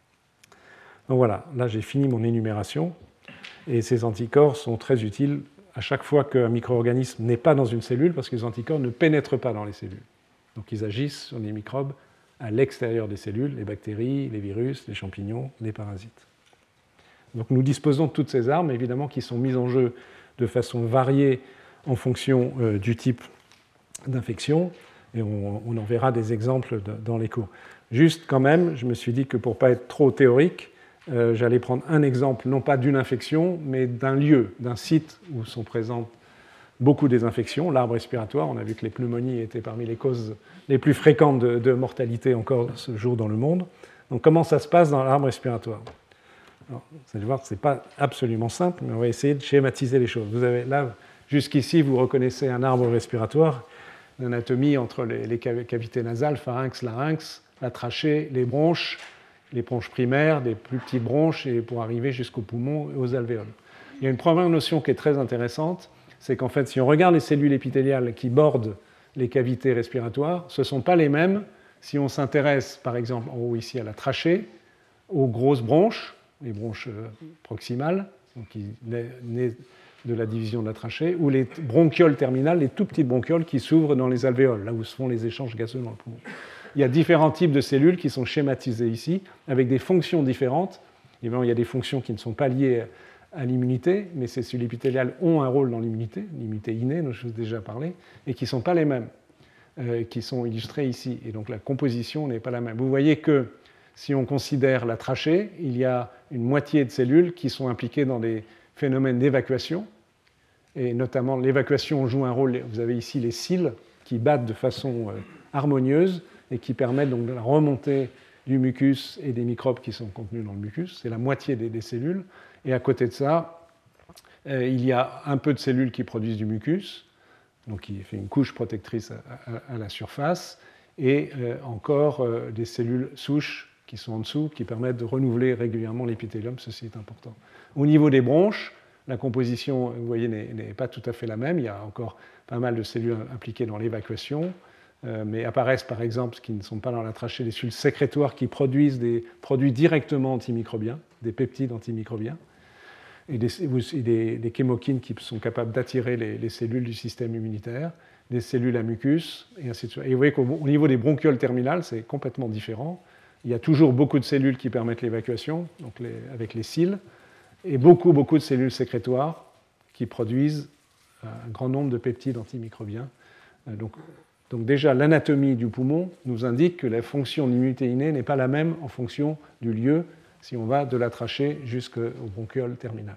Donc voilà, là j'ai fini mon énumération, et ces anticorps sont très utiles à chaque fois qu'un micro-organisme n'est pas dans une cellule, parce que les anticorps ne pénètrent pas dans les cellules. Donc ils agissent sur les microbes à l'extérieur des cellules, les bactéries, les virus, les champignons, les parasites. Donc nous disposons de toutes ces armes, évidemment, qui sont mises en jeu de façon variée en fonction du type d'infection, et on en verra des exemples dans les cours. Juste quand même, je me suis dit que pour ne pas être trop théorique, j'allais prendre un exemple, non pas d'une infection, mais d'un lieu, d'un site où sont présentes beaucoup des infections, l'arbre respiratoire. On a vu que les pneumonies étaient parmi les causes les plus fréquentes de mortalité encore ce jour dans le monde. Donc comment ça se passe dans l'arbre respiratoire ? Alors, vous allez voir que ce n'est pas absolument simple, mais on va essayer de schématiser les choses. Vous avez là, jusqu'ici, vous reconnaissez un arbre respiratoire, l'anatomie entre les cavités nasales, pharynx, larynx, la trachée, les bronches primaires, des plus petites bronches, et pour arriver jusqu'aux poumons et aux alvéoles. Il y a une première notion qui est très intéressante, c'est qu'en fait, si on regarde les cellules épithéliales qui bordent les cavités respiratoires, ce ne sont pas les mêmes si on s'intéresse, par exemple, en haut ici à la trachée, aux grosses bronches, les bronches proximales, donc qui naissent de la division de la trachée, ou les bronchioles terminales, les tout petites bronchioles qui s'ouvrent dans les alvéoles, là où se font les échanges gazeux dans le poumon. Il y a différents types de cellules qui sont schématisées ici, avec des fonctions différentes. Évidemment, il y a des fonctions qui ne sont pas liées à l'immunité, mais ces cellules épithéliales ont un rôle dans l'immunité innée, dont je vous ai déjà parlé, et qui ne sont pas les mêmes, qui sont illustrées ici. Et donc la composition n'est pas la même. Vous voyez que si on considère la trachée, il y a une moitié de cellules qui sont impliquées dans des phénomènes d'évacuation, et notamment l'évacuation joue un rôle. Vous avez ici les cils qui battent de façon harmonieuse et qui permettent donc de la remontée du mucus et des microbes qui sont contenus dans le mucus. C'est la moitié des cellules. Et à côté de ça, il y a un peu de cellules qui produisent du mucus, donc qui fait une couche protectrice à la surface, et encore des cellules souches qui sont en dessous, qui permettent de renouveler régulièrement l'épithélium, ceci est important. Au niveau des bronches, la composition, vous voyez, n'est pas tout à fait la même, il y a encore pas mal de cellules impliquées dans l'évacuation, mais apparaissent par exemple, qui ne sont pas dans la trachée, des cellules sécrétoires qui produisent des produits directement antimicrobiens, des peptides antimicrobiens, et des chémokines qui sont capables d'attirer les cellules du système immunitaire, des cellules à mucus, et ainsi de suite. Et vous voyez qu'au niveau des bronchioles terminales, c'est complètement différent. Il y a toujours beaucoup de cellules qui permettent l'évacuation, donc avec les cils, et beaucoup de cellules sécrétoires qui produisent un grand nombre de peptides antimicrobiens. Donc déjà, l'anatomie du poumon nous indique que la fonction de l'immunité innée n'est pas la même en fonction du lieu, si on va de la trachée jusqu'aux bronchioles terminales.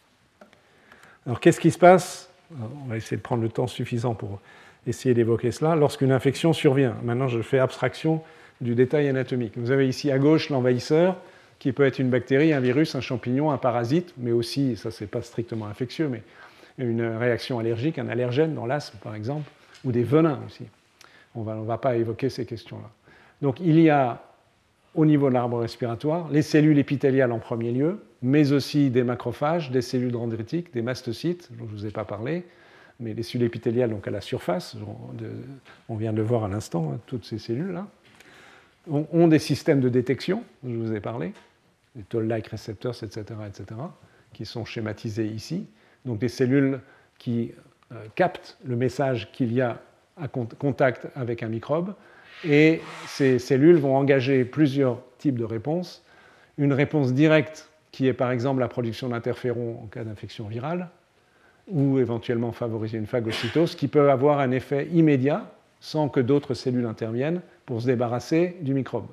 Alors qu'est-ce qui se passe? On va essayer de prendre le temps suffisant pour essayer d'évoquer cela. Lorsqu'une infection survient, maintenant je fais abstraction du détail anatomique. Vous avez ici à gauche l'envahisseur, qui peut être une bactérie, un virus, un champignon, un parasite, mais aussi, ça c'est pas strictement infectieux, mais une réaction allergique, un allergène dans l'asthme par exemple, ou des venins aussi. On ne va pas évoquer ces questions-là. Donc il y a, au niveau de l'arbre respiratoire, les cellules épithéliales en premier lieu, mais aussi des macrophages, des cellules dendritiques, des mastocytes, dont je ne vous ai pas parlé, mais les cellules épithéliales donc à la surface, on vient de le voir à l'instant, hein, toutes ces cellules-là, ont des systèmes de détection, dont je vous ai parlé, les toll-like receptors, etc., qui sont schématisés ici. Donc des cellules qui captent le message qu'il y a à contact avec un microbe, et ces cellules vont engager plusieurs types de réponses. Une réponse directe qui est par exemple la production d'interférons en cas d'infection virale, ou éventuellement favoriser une phagocytose, qui peut avoir un effet immédiat sans que d'autres cellules interviennent pour se débarrasser du microbe.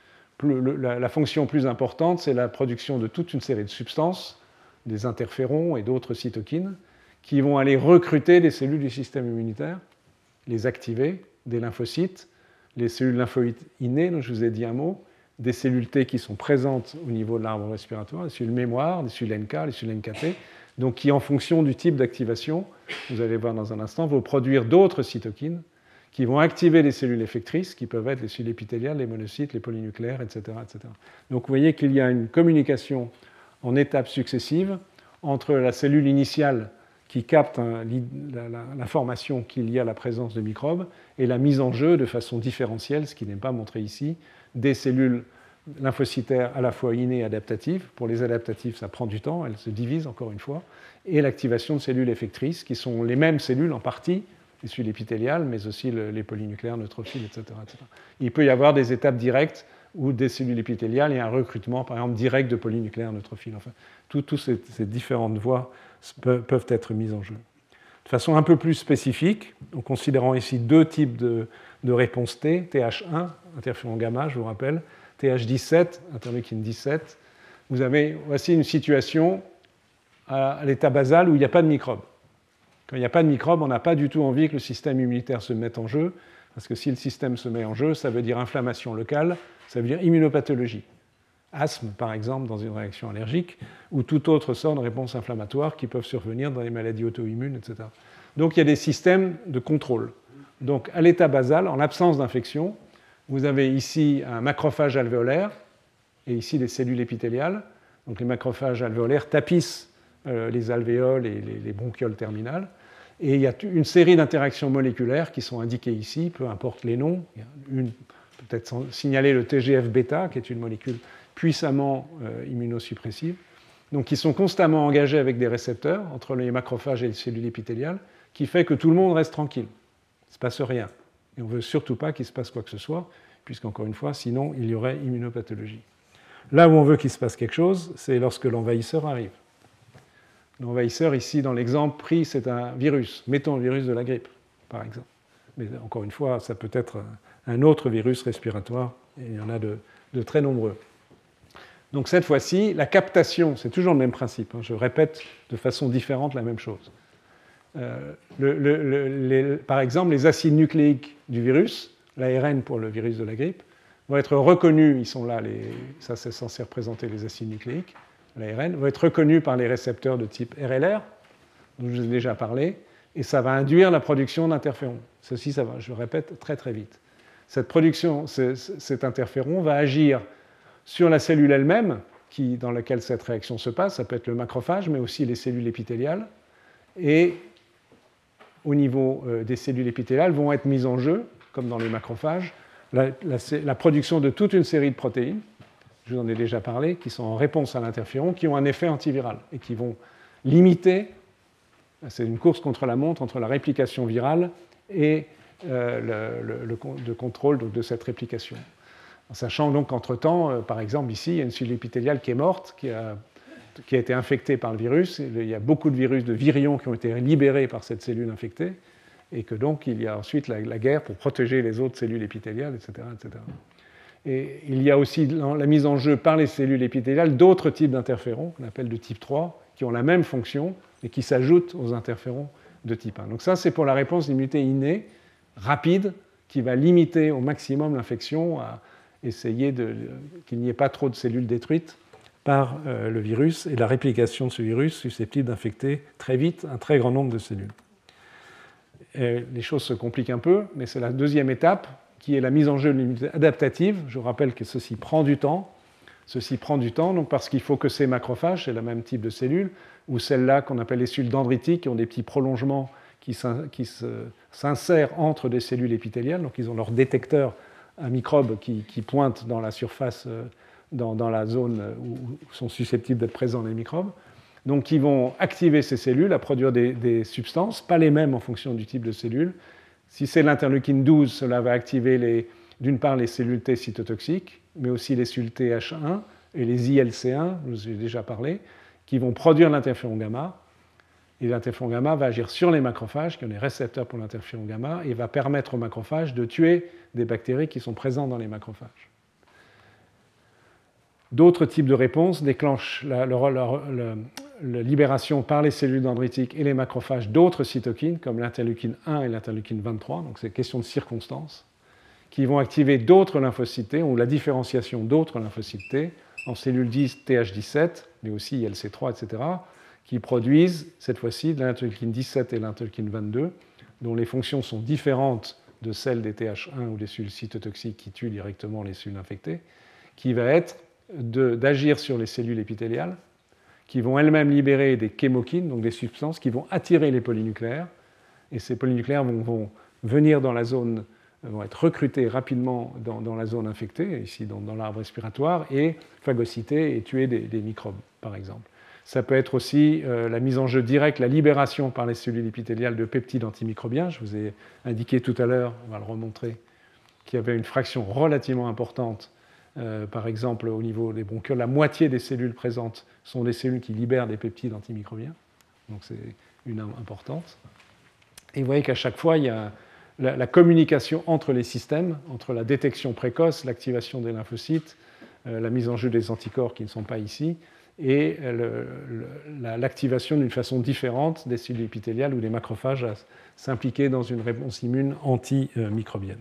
La fonction plus importante, c'est la production de toute une série de substances, des interférons et d'autres cytokines, qui vont aller recruter des cellules du système immunitaire, les activer, des lymphocytes, les cellules lymphoïdes innées, dont je vous ai dit un mot, des cellules T qui sont présentes au niveau de l'arbre respiratoire, des cellules mémoire, des cellules NK, des cellules NKT, donc qui, en fonction du type d'activation, vous allez voir dans un instant, vont produire d'autres cytokines qui vont activer les cellules effectrices, qui peuvent être les cellules épithéliales, les monocytes, les polynucléaires, etc., etc. Donc vous voyez qu'il y a une communication en étapes successives entre la cellule initiale qui capte l'information qu'il y a la présence de microbes et la mise en jeu de façon différentielle, ce qui n'est pas montré ici, des cellules lymphocytaires à la fois innées et adaptatives. Pour les adaptatives, ça prend du temps, elles se divisent encore une fois, et l'activation de cellules effectrices, qui sont les mêmes cellules en partie, les cellules épithéliales, mais aussi les polynucléaires, neutrophiles, etc., etc. Il peut y avoir des étapes directes où des cellules épithéliales et un recrutement, par exemple, direct de polynucléaires, neutrophiles. Enfin, toutes ces différentes voies peuvent être mises en jeu. De façon un peu plus spécifique, en considérant ici deux types de réponses T, TH1, interféron gamma, je vous rappelle, TH17, interleukine 17, voici une situation à l'état basal où il n'y a pas de microbes. Quand il n'y a pas de microbes, on n'a pas du tout envie que le système immunitaire se mette en jeu, parce que si le système se met en jeu, ça veut dire inflammation locale, ça veut dire immunopathologie. Asthme, par exemple, dans une réaction allergique, ou toute autre sorte de réponse inflammatoire qui peuvent survenir dans les maladies auto-immunes, etc. Donc il y a des systèmes de contrôle. Donc à l'état basal, en l'absence d'infection, vous avez ici un macrophage alvéolaire, et ici des cellules épithéliales. Donc les macrophages alvéolaires tapissent les alvéoles et les bronchioles terminales. Et il y a une série d'interactions moléculaires qui sont indiquées ici, peu importe les noms. Il y a une, peut-être signaler le TGF-bêta, qui est une molécule puissamment immunosuppressive, donc qui sont constamment engagés avec des récepteurs entre les macrophages et les cellules épithéliales, qui fait que tout le monde reste tranquille. Il ne se passe rien. Et on ne veut surtout pas qu'il se passe quoi que ce soit, puisqu'encore une fois, sinon il y aurait immunopathologie. Là où on veut qu'il se passe quelque chose, c'est lorsque l'envahisseur arrive. L'envahisseur, ici, dans l'exemple pris, c'est un virus. Mettons le virus de la grippe, par exemple. Mais encore une fois, ça peut être un autre virus respiratoire, et il y en a de très nombreux. Donc cette fois-ci, la captation, c'est toujours le même principe, hein, je répète de façon différente la même chose. Par exemple, les acides nucléiques du virus, l'ARN pour le virus de la grippe, vont être reconnus, ils sont là, ça c'est censé représenter les acides nucléiques, l'ARN, vont être reconnus par les récepteurs de type RLR, dont je vous ai déjà parlé, et ça va induire la production d'interférons. Ceci, ça va, je le répète, très très vite. Cette production, cet interféron va agir sur la cellule elle-même, dans laquelle cette réaction se passe, ça peut être le macrophage, mais aussi les cellules épithéliales, et au niveau des cellules épithéliales vont être mises en jeu, comme dans les macrophages, la production de toute une série de protéines, je vous en ai déjà parlé, qui sont en réponse à l'interféron, qui ont un effet antiviral et qui vont limiter, c'est une course contre la montre entre la réplication virale et le contrôle donc, de cette réplication. En sachant donc qu'entre-temps, par exemple ici, il y a une cellule épithéliale qui est morte, qui a été infectée par le virus. Il y a beaucoup de virus, de virions qui ont été libérés par cette cellule infectée, et que donc il y a ensuite la guerre pour protéger les autres cellules épithéliales, etc., etc. Et il y a aussi la mise en jeu par les cellules épithéliales d'autres types d'interférons, qu'on appelle de type 3, qui ont la même fonction et qui s'ajoutent aux interférons de type 1. Donc ça, c'est pour la réponse d'immunité innée, rapide, qui va limiter au maximum l'infection, à essayer qu'il n'y ait pas trop de cellules détruites par le virus et la réplication de ce virus susceptible d'infecter très vite un très grand nombre de cellules. Et les choses se compliquent un peu, mais c'est la deuxième étape qui est la mise en jeu de l'immunité adaptative. Je vous rappelle que ceci prend du temps. Ceci prend du temps donc parce qu'il faut que ces macrophages, c'est le même type de cellules, ou celles-là qu'on appelle les cellules dendritiques, qui ont des petits prolongements qui s'insèrent entre des cellules épithéliales, donc ils ont leur détecteur à microbes qui pointent dans la surface, dans la zone où sont susceptibles d'être présents les microbes. Donc ils vont activer ces cellules à produire des substances, pas les mêmes en fonction du type de cellule. Si c'est l'interleukine 12, cela va activer d'une part les cellules T cytotoxiques, mais aussi les cellules Th1 et les ILC1, je vous ai déjà parlé, qui vont produire l'interféron gamma. Et l'interféron gamma va agir sur les macrophages, qui ont des récepteurs pour l'interféron gamma, et va permettre aux macrophages de tuer des bactéries qui sont présentes dans les macrophages. D'autres types de réponses déclenchent la libération par les cellules dendritiques et les macrophages d'autres cytokines, comme l'interleukine 1 et l'interleukine 23, donc c'est question de circonstances, qui vont activer d'autres lymphocytes T, ou la différenciation d'autres lymphocytes T, en cellules 10 Th17, mais aussi ILC3, etc., qui produisent cette fois-ci de l'interleukine 17 et l'interleukine 22, dont les fonctions sont différentes de celles des Th1 ou des cellules cytotoxiques qui tuent directement les cellules infectées, qui va être d'agir sur les cellules épithéliales, qui vont elles-mêmes libérer des chémokines, donc des substances qui vont attirer les polynucléaires, et ces polynucléaires vont venir dans la zone, vont être recrutés rapidement dans la zone infectée, ici dans l'arbre respiratoire, et phagocyter et tuer des microbes, par exemple. Ça peut être aussi la mise en jeu directe, la libération par les cellules épithéliales de peptides antimicrobiens. Je vous ai indiqué tout à l'heure, on va le remontrer, qu'il y avait une fraction relativement importante, par exemple au niveau des bronchioles, la moitié des cellules présentes sont des cellules qui libèrent des peptides antimicrobiens. Donc c'est une importante. Et vous voyez qu'à chaque fois, il y a la communication entre les systèmes, entre la détection précoce, l'activation des lymphocytes, la mise en jeu des anticorps qui ne sont pas ici, et l'activation d'une façon différente des cellules épithéliales ou des macrophages à s'impliquer dans une réponse immune antimicrobienne.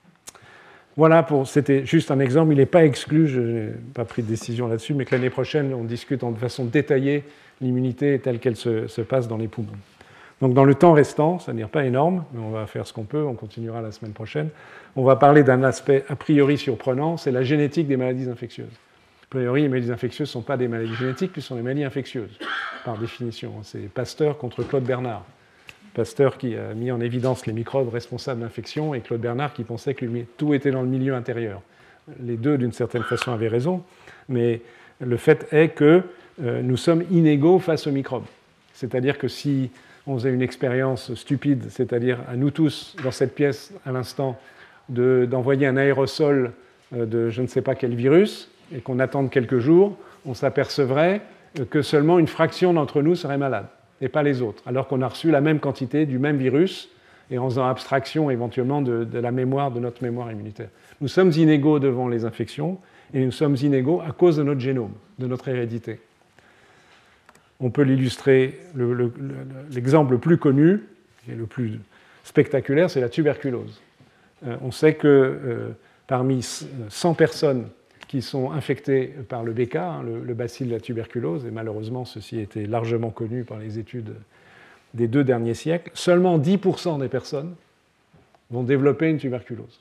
Voilà, c'était juste un exemple. Il n'est pas exclu, je n'ai pas pris de décision là-dessus, mais que l'année prochaine, on discute de façon détaillée l'immunité telle qu'elle se passe dans les poumons. Donc dans le temps restant, c'est-à-dire pas énorme, mais on va faire ce qu'on peut, on continuera la semaine prochaine, on va parler d'un aspect a priori surprenant, c'est la génétique des maladies infectieuses. A priori, les maladies infectieuses ne sont pas des maladies génétiques, ce sont des maladies infectieuses, par définition. C'est Pasteur contre Claude Bernard. Pasteur qui a mis en évidence les microbes responsables d'infection et Claude Bernard qui pensait que tout était dans le milieu intérieur. Les deux, d'une certaine façon, avaient raison, mais le fait est que nous sommes inégaux face aux microbes. C'est-à-dire que si on faisait une expérience stupide, c'est-à-dire à nous tous, dans cette pièce, à l'instant, d'envoyer un aérosol de je ne sais pas quel virus, et qu'on attende quelques jours, on s'apercevrait que seulement une fraction d'entre nous serait malade, et pas les autres, alors qu'on a reçu la même quantité du même virus, et en faisant abstraction éventuellement de la mémoire, de notre mémoire immunitaire. Nous sommes inégaux devant les infections, et nous sommes inégaux à cause de notre génome, de notre hérédité. On peut l'illustrer, l'exemple le plus connu, et le plus spectaculaire, c'est la tuberculose. On sait que parmi 100 personnes qui sont infectées par le BK, le bacille de la tuberculose, et malheureusement ceci a été largement connu par les études des 2 derniers siècles, seulement 10% des personnes vont développer une tuberculose.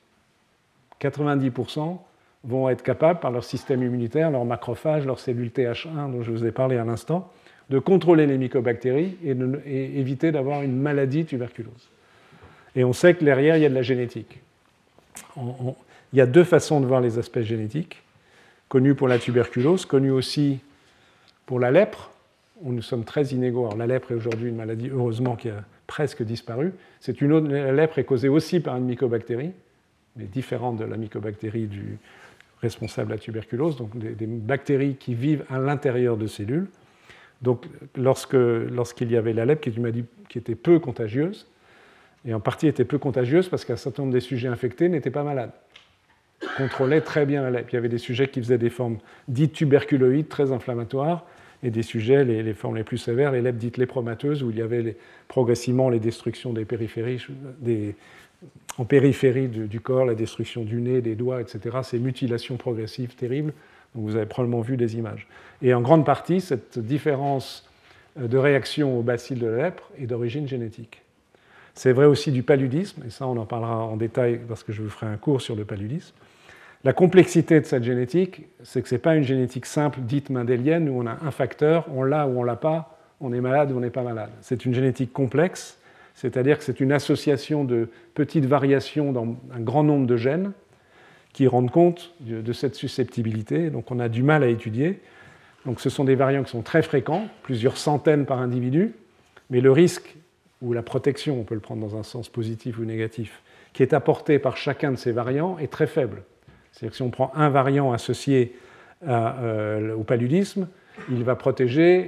90% vont être capables, par leur système immunitaire, leurs macrophages, leurs cellules Th1, dont je vous ai parlé à l'instant, de contrôler les mycobactéries et éviter d'avoir une maladie tuberculose. Et on sait que derrière, il y a de la génétique. Il y a 2 façons de voir les aspects génétiques, connus pour la tuberculose, connus aussi pour la lèpre, où nous sommes très inégaux. Alors, la lèpre est aujourd'hui une maladie, heureusement, qui a presque disparu. La lèpre est causée aussi par une mycobactérie, mais différente de la mycobactérie responsable de la tuberculose, donc des bactéries qui vivent à l'intérieur de cellules. Donc, lorsqu'il y avait la lèpre, qui est une maladie qui était peu contagieuse, et en partie était peu contagieuse parce qu'un certain nombre des sujets infectés n'étaient pas malades, contrôlaient très bien la lèpre. Il y avait des sujets qui faisaient des formes dites tuberculoïdes, très inflammatoires, et des sujets, les formes les plus sévères, les lèpres dites lépromateuses, où il y avait progressivement les destructions des périphéries, en périphérie du corps, la destruction du nez, des doigts, etc. Ces mutilations progressives terribles. Donc vous avez probablement vu des images. Et en grande partie, cette différence de réaction au bacille de la lèpre est d'origine génétique. C'est vrai aussi du paludisme, et ça on en parlera en détail parce que je vous ferai un cours sur le paludisme. La complexité de cette génétique, c'est que ce n'est pas une génétique simple dite mendélienne où on a un facteur, on l'a ou on ne l'a pas, on est malade ou on n'est pas malade. C'est une génétique complexe, c'est-à-dire que c'est une association de petites variations dans un grand nombre de gènes qui rendent compte de cette susceptibilité. Donc on a du mal à étudier. Donc ce sont des variants qui sont très fréquents, plusieurs centaines par individu, mais le risque ou la protection, on peut le prendre dans un sens positif ou négatif, qui est apporté par chacun de ces variants est très faible. C'est-à-dire que si on prend un variant associé au paludisme, il va protéger,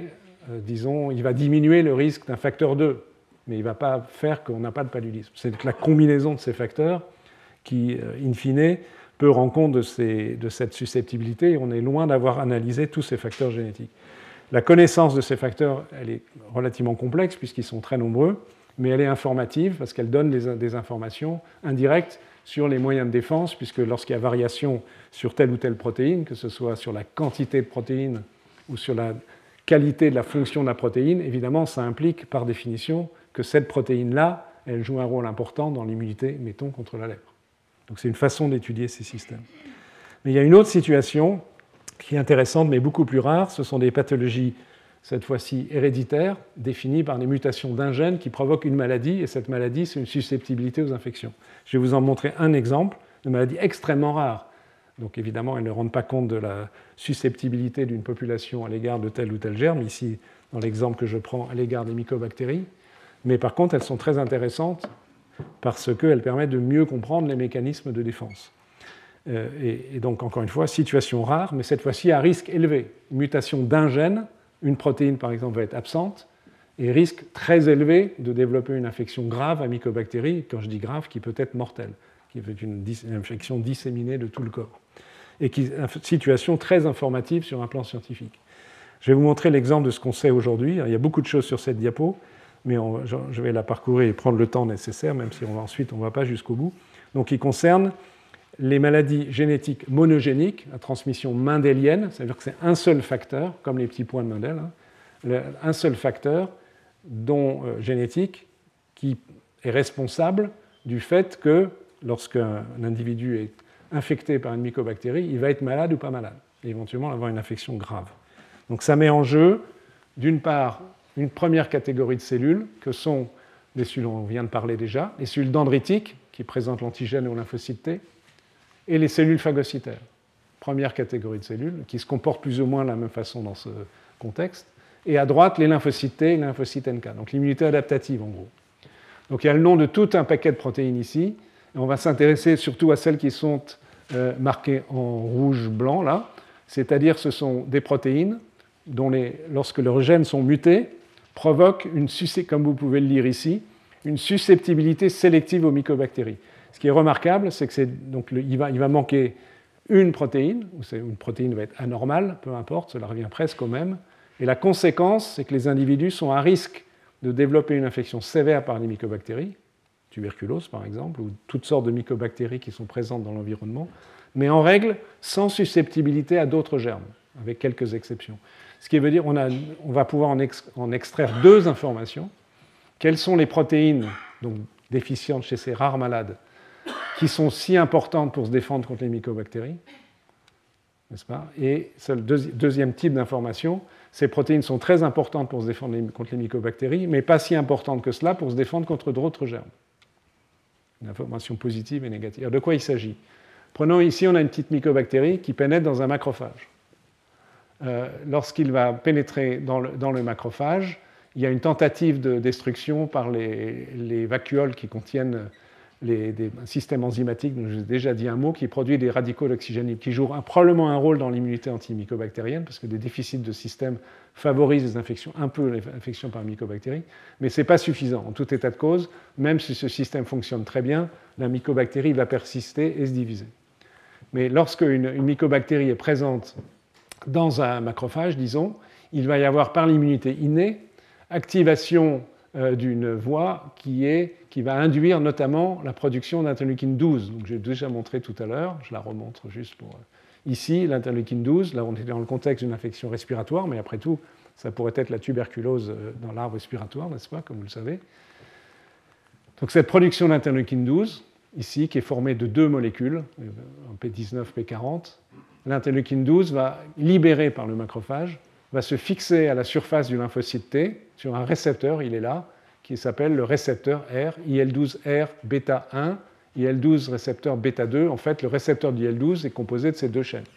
il va diminuer le risque d'un facteur 2, mais il ne va pas faire qu'on n'a pas de paludisme. C'est la combinaison de ces facteurs qui, in fine, peut rendre compte de cette susceptibilité, et on est loin d'avoir analysé tous ces facteurs génétiques. La connaissance de ces facteurs, elle est relativement complexe, puisqu'ils sont très nombreux, mais elle est informative, parce qu'elle donne des informations indirectes sur les moyens de défense, puisque lorsqu'il y a variation sur telle ou telle protéine, que ce soit sur la quantité de protéines ou sur la qualité de la fonction de la protéine, évidemment, ça implique par définition que cette protéine-là, elle joue un rôle important dans l'immunité, mettons, contre la lèpre. Donc c'est une façon d'étudier ces systèmes. Mais il y a une autre situation qui est intéressante, mais beaucoup plus rare. Ce sont des pathologies, cette fois-ci héréditaires, définies par des mutations d'un gène qui provoquent une maladie, et cette maladie, c'est une susceptibilité aux infections. Je vais vous en montrer un exemple de maladie extrêmement rare. Donc évidemment, elles ne rendent pas compte de la susceptibilité d'une population à l'égard de tel ou tel germe, ici, dans l'exemple que je prends, à l'égard des mycobactéries. Mais par contre, elles sont très intéressantes parce qu'elles permettent de mieux comprendre les mécanismes de défense. Et donc, encore une fois, situation rare, mais cette fois-ci à risque élevé. Une mutation d'un gène, une protéine par exemple va être absente, et risque très élevé de développer une infection grave à mycobactéries, quand je dis grave, qui peut être mortelle, qui peut être une infection disséminée de tout le corps. Et qui est une situation très informative sur un plan scientifique. Je vais vous montrer l'exemple de ce qu'on sait aujourd'hui. Il y a beaucoup de choses sur cette diapo, mais je vais la parcourir et prendre le temps nécessaire, même si ensuite on ne va pas jusqu'au bout. Donc, il concerne les maladies génétiques monogéniques, la transmission mendélienne, c'est-à-dire que c'est un seul facteur, comme les petits points de Mendel, un seul facteur génétique qui est responsable du fait que lorsqu'un individu est infecté par une mycobactérie, il va être malade ou pas malade, et éventuellement avoir une infection grave. Donc ça met en jeu, d'une part, une première catégorie de cellules, que sont les cellules dont on vient de parler déjà, les cellules dendritiques, qui présentent l'antigène au lymphocyte T, et les cellules phagocytaires. Première catégorie de cellules, qui se comportent plus ou moins de la même façon dans ce contexte. Et à droite, les lymphocytes T et les lymphocytes NK, donc l'immunité adaptative en gros. Donc il y a le nom de tout un paquet de protéines ici, et on va s'intéresser surtout à celles qui sont marquées en rouge-blanc, là, c'est-à-dire ce sont des protéines dont lorsque leurs gènes sont mutés, provoquent, comme vous pouvez le lire ici, une susceptibilité sélective aux mycobactéries. Ce qui est remarquable, c'est qu'il va manquer une protéine, ou une protéine va être anormale, peu importe, cela revient presque au même. Et la conséquence, c'est que les individus sont à risque de développer une infection sévère par les mycobactéries, tuberculose par exemple, ou toutes sortes de mycobactéries qui sont présentes dans l'environnement, mais en règle, sans susceptibilité à d'autres germes, avec quelques exceptions. Ce qui veut dire qu'on va pouvoir en extraire deux informations. quelles sont les protéines donc, déficientes chez ces rares malades qui sont si importantes pour se défendre contre les mycobactéries, n'est-ce pas? Et le deuxième type d'information, ces protéines sont très importantes pour se défendre contre les mycobactéries, mais pas si importantes que cela pour se défendre contre d'autres germes. Une information positive et négative. Alors, de quoi il s'agit? Prenons ici, on a une petite mycobactérie qui pénètre dans un macrophage. Lorsqu'il va pénétrer dans le macrophage, il y a une tentative de destruction par les vacuoles qui contiennent un système enzymatique, dont j'ai déjà dit un mot, qui produit des radicaux d'oxygène qui jouent probablement un rôle dans l'immunité antimycobactérienne, parce que des déficits de système favorisent les infections, un peu les infections par mycobactéries, mais ce n'est pas suffisant. En tout état de cause, même si ce système fonctionne très bien, la mycobactérie va persister et se diviser. Mais lorsque une mycobactérie est présente dans un macrophage, disons, il va y avoir par l'immunité innée activation d'une voie qui va induire notamment la production d'interleukine 12. Donc, j'ai déjà montré tout à l'heure, je la remontre juste pour... Ici, l'interleukine 12, là on est dans le contexte d'une infection respiratoire, mais après tout, ça pourrait être la tuberculose dans l'arbre respiratoire, n'est-ce pas, comme vous le savez. Donc cette production d'interleukine 12, ici, qui est formée de deux molécules, P19, P40, l'interleukine 12 va, libérée par le macrophage, va se fixer à la surface du lymphocyte T sur un récepteur, il est là, qui s'appelle le récepteur R, IL-12R bêta 1, IL-12 récepteur bêta 2. En fait, le récepteur d'IL-12 est composé de ces deux chaînes.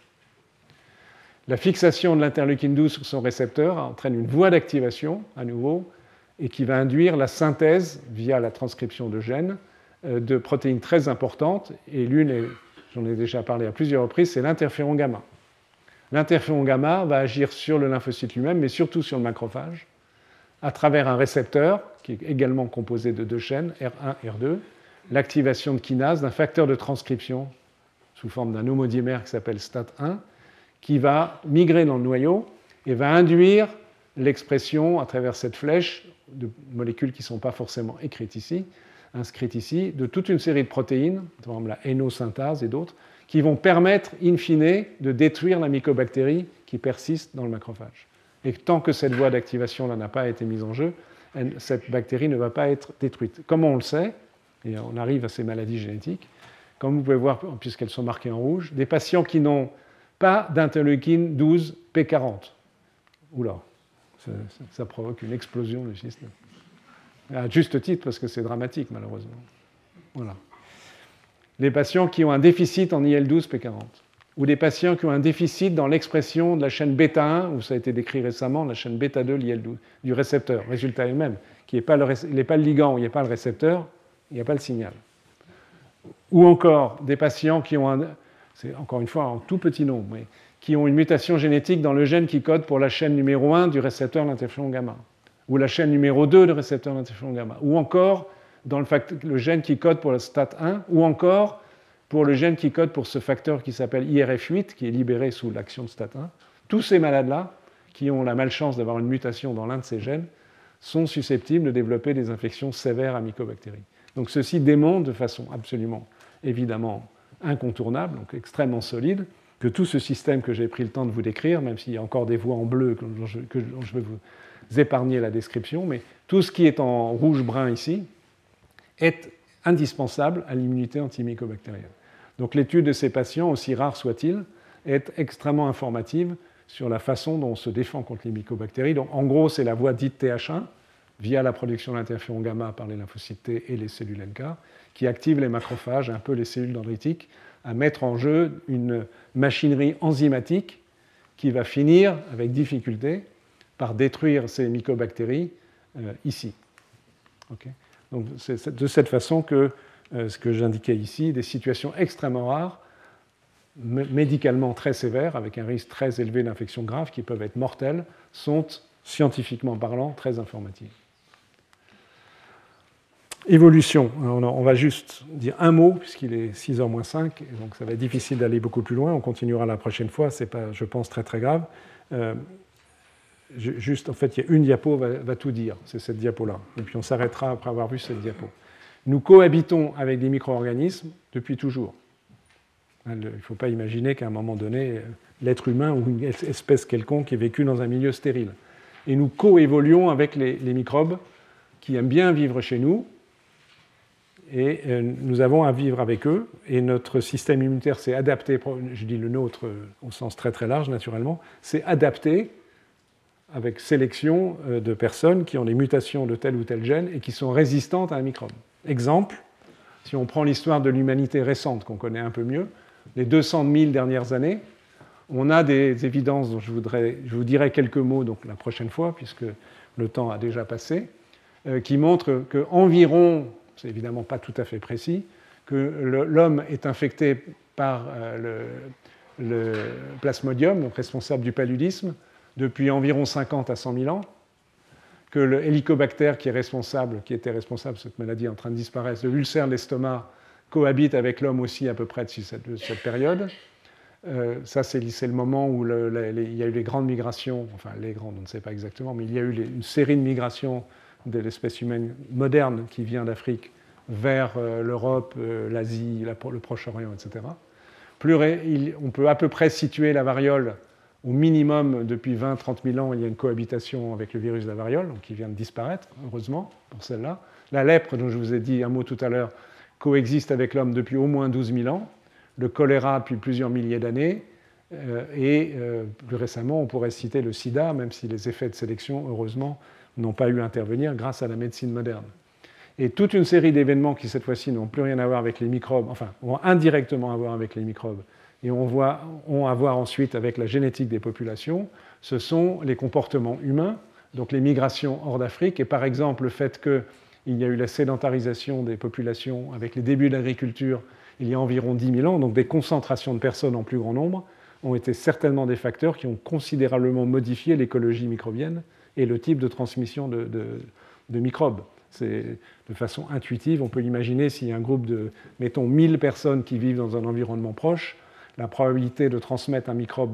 La fixation de l'interleukine 12 sur son récepteur entraîne une voie d'activation, à nouveau, et qui va induire la synthèse, via la transcription de gènes, de protéines très importantes, et l'une, j'en ai déjà parlé à plusieurs reprises, c'est l'interféron gamma. L'interféron gamma va agir sur le lymphocyte lui-même, mais surtout sur le macrophage, à travers un récepteur qui est également composé de deux chaînes, R1, R2, l'activation de kinase d'un facteur de transcription sous forme d'un homodimère qui s'appelle STAT1, qui va migrer dans le noyau et va induire l'expression à travers cette flèche de molécules qui ne sont pas forcément inscrites ici, de toute une série de protéines, par exemple la hénosynthase et d'autres, qui vont permettre, in fine, de détruire la mycobactérie qui persiste dans le macrophage. Et tant que cette voie d'activation-là n'a pas été mise en jeu, cette bactérie ne va pas être détruite. Comment on le sait, et on arrive à ces maladies génétiques, comme vous pouvez voir, puisqu'elles sont marquées en rouge, des patients qui n'ont pas d'interleukine 12 P40. Oula, ça provoque une explosion du système. À juste titre, parce que c'est dramatique, malheureusement. Voilà. Les patients qui ont un déficit en IL-12 P40, ou des patients qui ont un déficit dans l'expression de la chaîne bêta 1, où ça a été décrit récemment, la chaîne bêta 2 l'IL-12, du récepteur. Résultat est le même, il n'est pas le ligand, il n'y a pas le récepteur, il n'y a pas le signal. Ou encore des patients qui ont c'est encore une fois un tout petit nombre, mais qui ont une mutation génétique dans le gène qui code pour la chaîne numéro 1 du récepteur de l'interféron gamma, ou la chaîne numéro 2 du récepteur de l'interféron gamma, ou encore dans le gène qui code pour le STAT1, ou encore pour le gène qui code pour ce facteur qui s'appelle IRF8, qui est libéré sous l'action de STAT1. Tous ces malades-là, qui ont la malchance d'avoir une mutation dans l'un de ces gènes, sont susceptibles de développer des infections sévères à mycobactéries. Donc ceci démontre de façon absolument, évidemment, incontournable, donc extrêmement solide, que tout ce système que j'ai pris le temps de vous décrire, même s'il y a encore des voies en bleu dont je vais vous épargner la description, mais tout ce qui est en rouge-brun ici est indispensable à l'immunité antimycobactérienne. Donc l'étude de ces patients, aussi rare soit-il, est extrêmement informative sur la façon dont on se défend contre les mycobactéries. Donc en gros, c'est la voie dite TH1, via la production d'interféron gamma par les lymphocytes T et les cellules NK, qui active les macrophages, un peu les cellules dendritiques, à mettre en jeu une machinerie enzymatique qui va finir, avec difficulté, par détruire ces mycobactéries ici. Okay. Donc c'est de cette façon que ce que j'indiquais ici, des situations extrêmement rares, médicalement très sévères, avec un risque très élevé d'infections graves qui peuvent être mortelles, sont, scientifiquement parlant, très informatives. Évolution. Alors, on va juste dire un mot, puisqu'il est 6h moins 5, et donc ça va être difficile d'aller beaucoup plus loin. On continuera la prochaine fois, ce n'est pas, je pense, très très grave. Juste, en fait, il y a une diapo va tout dire, c'est cette diapo-là. Et puis on s'arrêtera après avoir vu cette diapo. Nous cohabitons avec des micro-organismes depuis toujours. Il ne faut pas imaginer qu'à un moment donné, l'être humain ou une espèce quelconque ait vécu dans un milieu stérile. Et nous coévoluons avec les microbes qui aiment bien vivre chez nous, et nous avons à vivre avec eux, et notre système immunitaire s'est adapté, je dis le nôtre au sens très très large naturellement, s'est adapté avec sélection de personnes qui ont des mutations de tel ou tel gène et qui sont résistantes à un microbe. Exemple, si on prend l'histoire de l'humanité récente, qu'on connaît un peu mieux, les 200 000 dernières années, on a des évidences dont je vous dirai quelques mots donc, la prochaine fois, puisque le temps a déjà passé, qui montrent qu'environ, c'est évidemment pas tout à fait précis, que l'homme est infecté par le plasmodium, donc responsable du paludisme, depuis environ 50 à 100 000 ans, que le hélicobactère qui était responsable de cette maladie en train de disparaître, de l'ulcère de l'estomac, cohabite avec l'homme aussi à peu près de cette période. Ça, c'est le moment où il y a eu les grandes migrations, enfin les grandes, on ne sait pas exactement, mais il y a eu une série de migrations de l'espèce humaine moderne qui vient d'Afrique vers l'Europe, l'Asie, le Proche-Orient, etc. On peut à peu près situer la variole au minimum depuis 20-30 000 ans, il y a une cohabitation avec le virus de la variole, donc qui vient de disparaître, heureusement, pour celle-là. La lèpre, dont je vous ai dit un mot tout à l'heure, coexiste avec l'homme depuis au moins 12 000 ans. Le choléra depuis plusieurs milliers d'années. Plus récemment, on pourrait citer le sida, même si les effets de sélection, heureusement, n'ont pas eu à intervenir grâce à la médecine moderne. Et toute une série d'événements qui, cette fois-ci, n'ont plus rien à voir avec les microbes, enfin, ont indirectement à voir avec les microbes, et ont à voir ensuite avec la génétique des populations, ce sont les comportements humains, donc les migrations hors d'Afrique, et par exemple le fait qu'il y a eu la sédentarisation des populations avec les débuts de l'agriculture il y a environ 10 000 ans, donc des concentrations de personnes en plus grand nombre, ont été certainement des facteurs qui ont considérablement modifié l'écologie microbienne et le type de transmission de microbes. De façon intuitive, on peut l'imaginer s'il y a un groupe de, mettons, 1000 personnes qui vivent dans un environnement proche, la probabilité de transmettre un microbe,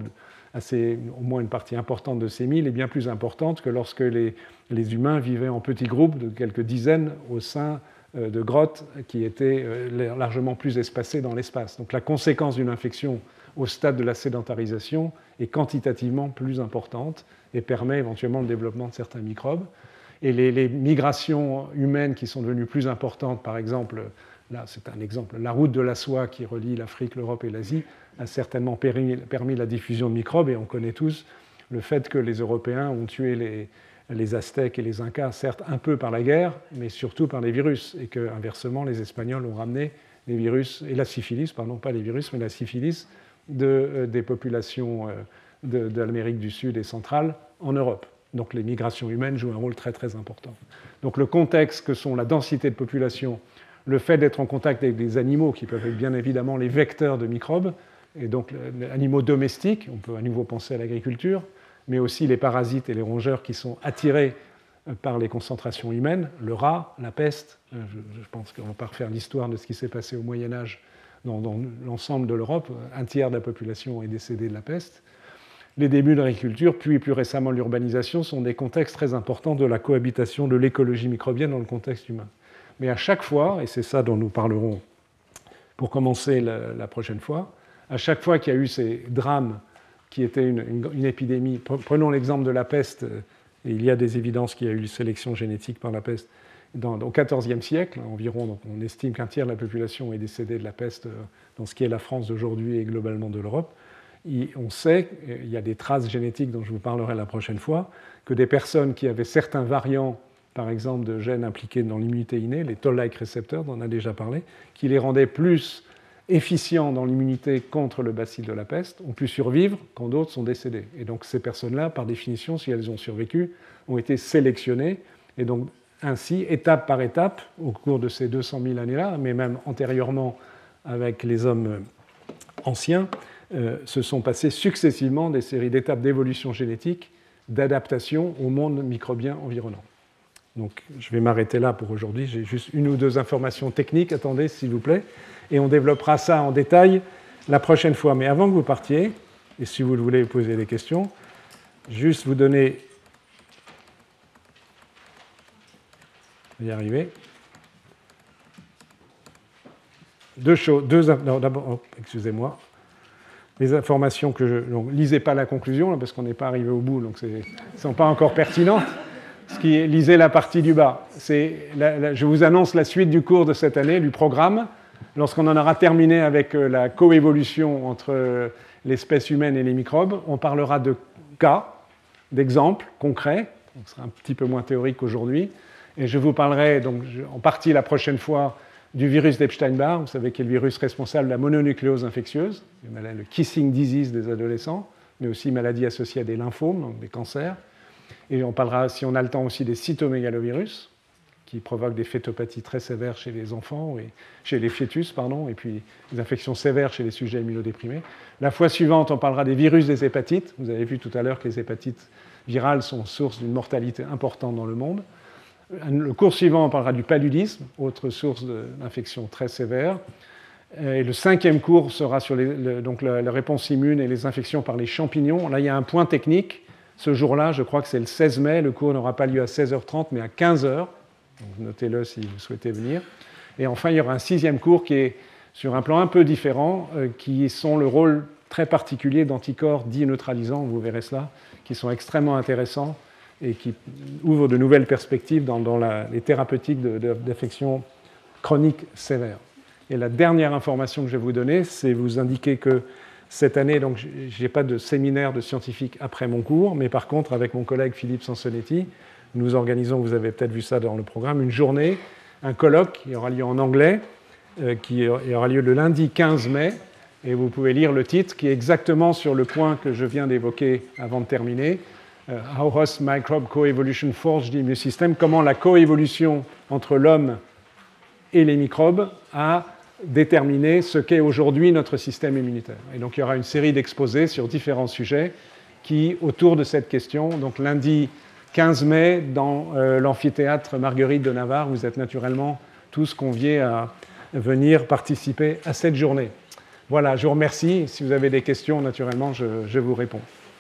au moins une partie importante de ces 1000, est bien plus importante que lorsque les humains vivaient en petits groupes de quelques dizaines au sein de grottes qui étaient largement plus espacées dans l'espace. Donc la conséquence d'une infection au stade de la sédentarisation est quantitativement plus importante et permet éventuellement le développement de certains microbes. Et les migrations humaines qui sont devenues plus importantes, par exemple, là c'est un exemple, la route de la soie qui relie l'Afrique, l'Europe et l'Asie, a certainement permis la diffusion de microbes, et on connaît tous le fait que les Européens ont tué les Aztèques et les Incas, certes un peu par la guerre, mais surtout par les virus, et qu'inversement, les Espagnols ont ramené les virus, et la syphilis, pardon, pas les virus, mais la syphilis des populations de l'Amérique du Sud et centrale en Europe. Donc les migrations humaines jouent un rôle très très important. Donc le contexte que sont la densité de population, le fait d'être en contact avec des animaux qui peuvent être bien évidemment les vecteurs de microbes, et donc les animaux domestiques, on peut à nouveau penser à l'agriculture, mais aussi les parasites et les rongeurs qui sont attirés par les concentrations humaines, le rat, la peste. Je pense qu'on ne va pas refaire l'histoire de ce qui s'est passé au Moyen-Âge dans l'ensemble de l'Europe. Un tiers de la population est décédée de la peste. Les débuts de l'agriculture, puis plus récemment l'urbanisation, sont des contextes très importants de la cohabitation de l'écologie microbienne dans le contexte humain. Mais à chaque fois, et c'est ça dont nous parlerons pour commencer la prochaine fois, à chaque fois qu'il y a eu ces drames qui étaient une épidémie, prenons l'exemple de la peste, et il y a des évidences qu'il y a eu une sélection génétique par la peste au XIVe siècle, environ, donc on estime qu'un tiers de la population est décédée de la peste dans ce qui est la France d'aujourd'hui et globalement de l'Europe. On sait, il y a des traces génétiques dont je vous parlerai la prochaine fois, que des personnes qui avaient certains variants, par exemple de gènes impliqués dans l'immunité innée, les toll-like récepteurs, dont on a déjà parlé, qui les rendaient plus efficients dans l'immunité contre le bacille de la peste, ont pu survivre quand d'autres sont décédés. Et donc ces personnes-là, par définition, si elles ont survécu, ont été sélectionnées. Et donc ainsi, étape par étape, au cours de ces 200 000 années-là, mais même antérieurement avec les hommes anciens, se sont passées successivement des séries d'étapes d'évolution génétique, d'adaptation au monde microbien environnant. Donc je vais m'arrêter là pour aujourd'hui. J'ai juste une ou deux informations techniques. Attendez, s'il vous plaît. Et on développera ça en détail la prochaine fois. Mais avant que vous partiez, et si vous le voulez poser des questions, juste vous donner... Je vais y arriver. Deux choses. Non, d'abord, excusez-moi. Les informations que je... Donc, lisez pas la conclusion, là, parce qu'on n'est pas arrivé au bout, donc elles ne sont pas encore pertinentes. lisez la partie du bas. Je vous annonce la suite du cours de cette année, du programme. Lorsqu'on en aura terminé avec la coévolution entre l'espèce humaine et les microbes, on parlera de cas, d'exemples concrets. Ce sera un petit peu moins théorique qu'aujourd'hui. Et je vous parlerai donc, en partie la prochaine fois du virus d'Epstein-Barr, vous savez, qui est le virus responsable de la mononucléose infectieuse, le kissing disease des adolescents, mais aussi maladie associée à des lymphomes, donc des cancers. Et on parlera, si on a le temps, aussi des cytomégalovirus, qui provoquent des fétopathies très sévères chez les enfants, et chez les fœtus, et puis des infections sévères chez les sujets immunodéprimés. La fois suivante, on parlera des virus des hépatites. Vous avez vu tout à l'heure que les hépatites virales sont source d'une mortalité importante dans le monde. Le cours suivant, on parlera du paludisme, autre source d'infection très sévère. Et le 5e cours sera sur donc la réponse immune et les infections par les champignons. Là, il y a un point technique. Ce jour-là, je crois que c'est le 16 mai. Le cours n'aura pas lieu à 16h30, mais à 15h. Donc, notez-le si vous souhaitez venir. Et enfin, il y aura un 6e cours qui est sur un plan un peu différent, qui sont le rôle très particulier d'anticorps dits neutralisants, vous verrez cela, qui sont extrêmement intéressants et qui ouvrent de nouvelles perspectives dans les thérapeutiques d'affections chroniques sévères. Et la dernière information que je vais vous donner, c'est vous indiquer que cette année, donc, je n'ai pas de séminaire de scientifiques après mon cours, mais par contre, avec mon collègue Philippe Sansonetti, nous organisons, vous avez peut-être vu ça dans le programme, une journée, un colloque qui aura lieu en anglais, qui aura lieu le lundi 15 mai, et vous pouvez lire le titre qui est exactement sur le point que je viens d'évoquer avant de terminer. How Host Microbe Coevolution Forged the Immune System, comment la coévolution entre l'homme et les microbes a déterminé ce qu'est aujourd'hui notre système immunitaire. Et donc il y aura une série d'exposés sur différents sujets qui, autour de cette question, donc lundi 15 mai, dans l'amphithéâtre Marguerite de Navarre, vous êtes naturellement tous conviés à venir participer à cette journée. Voilà, je vous remercie. Si vous avez des questions, naturellement, je vous réponds.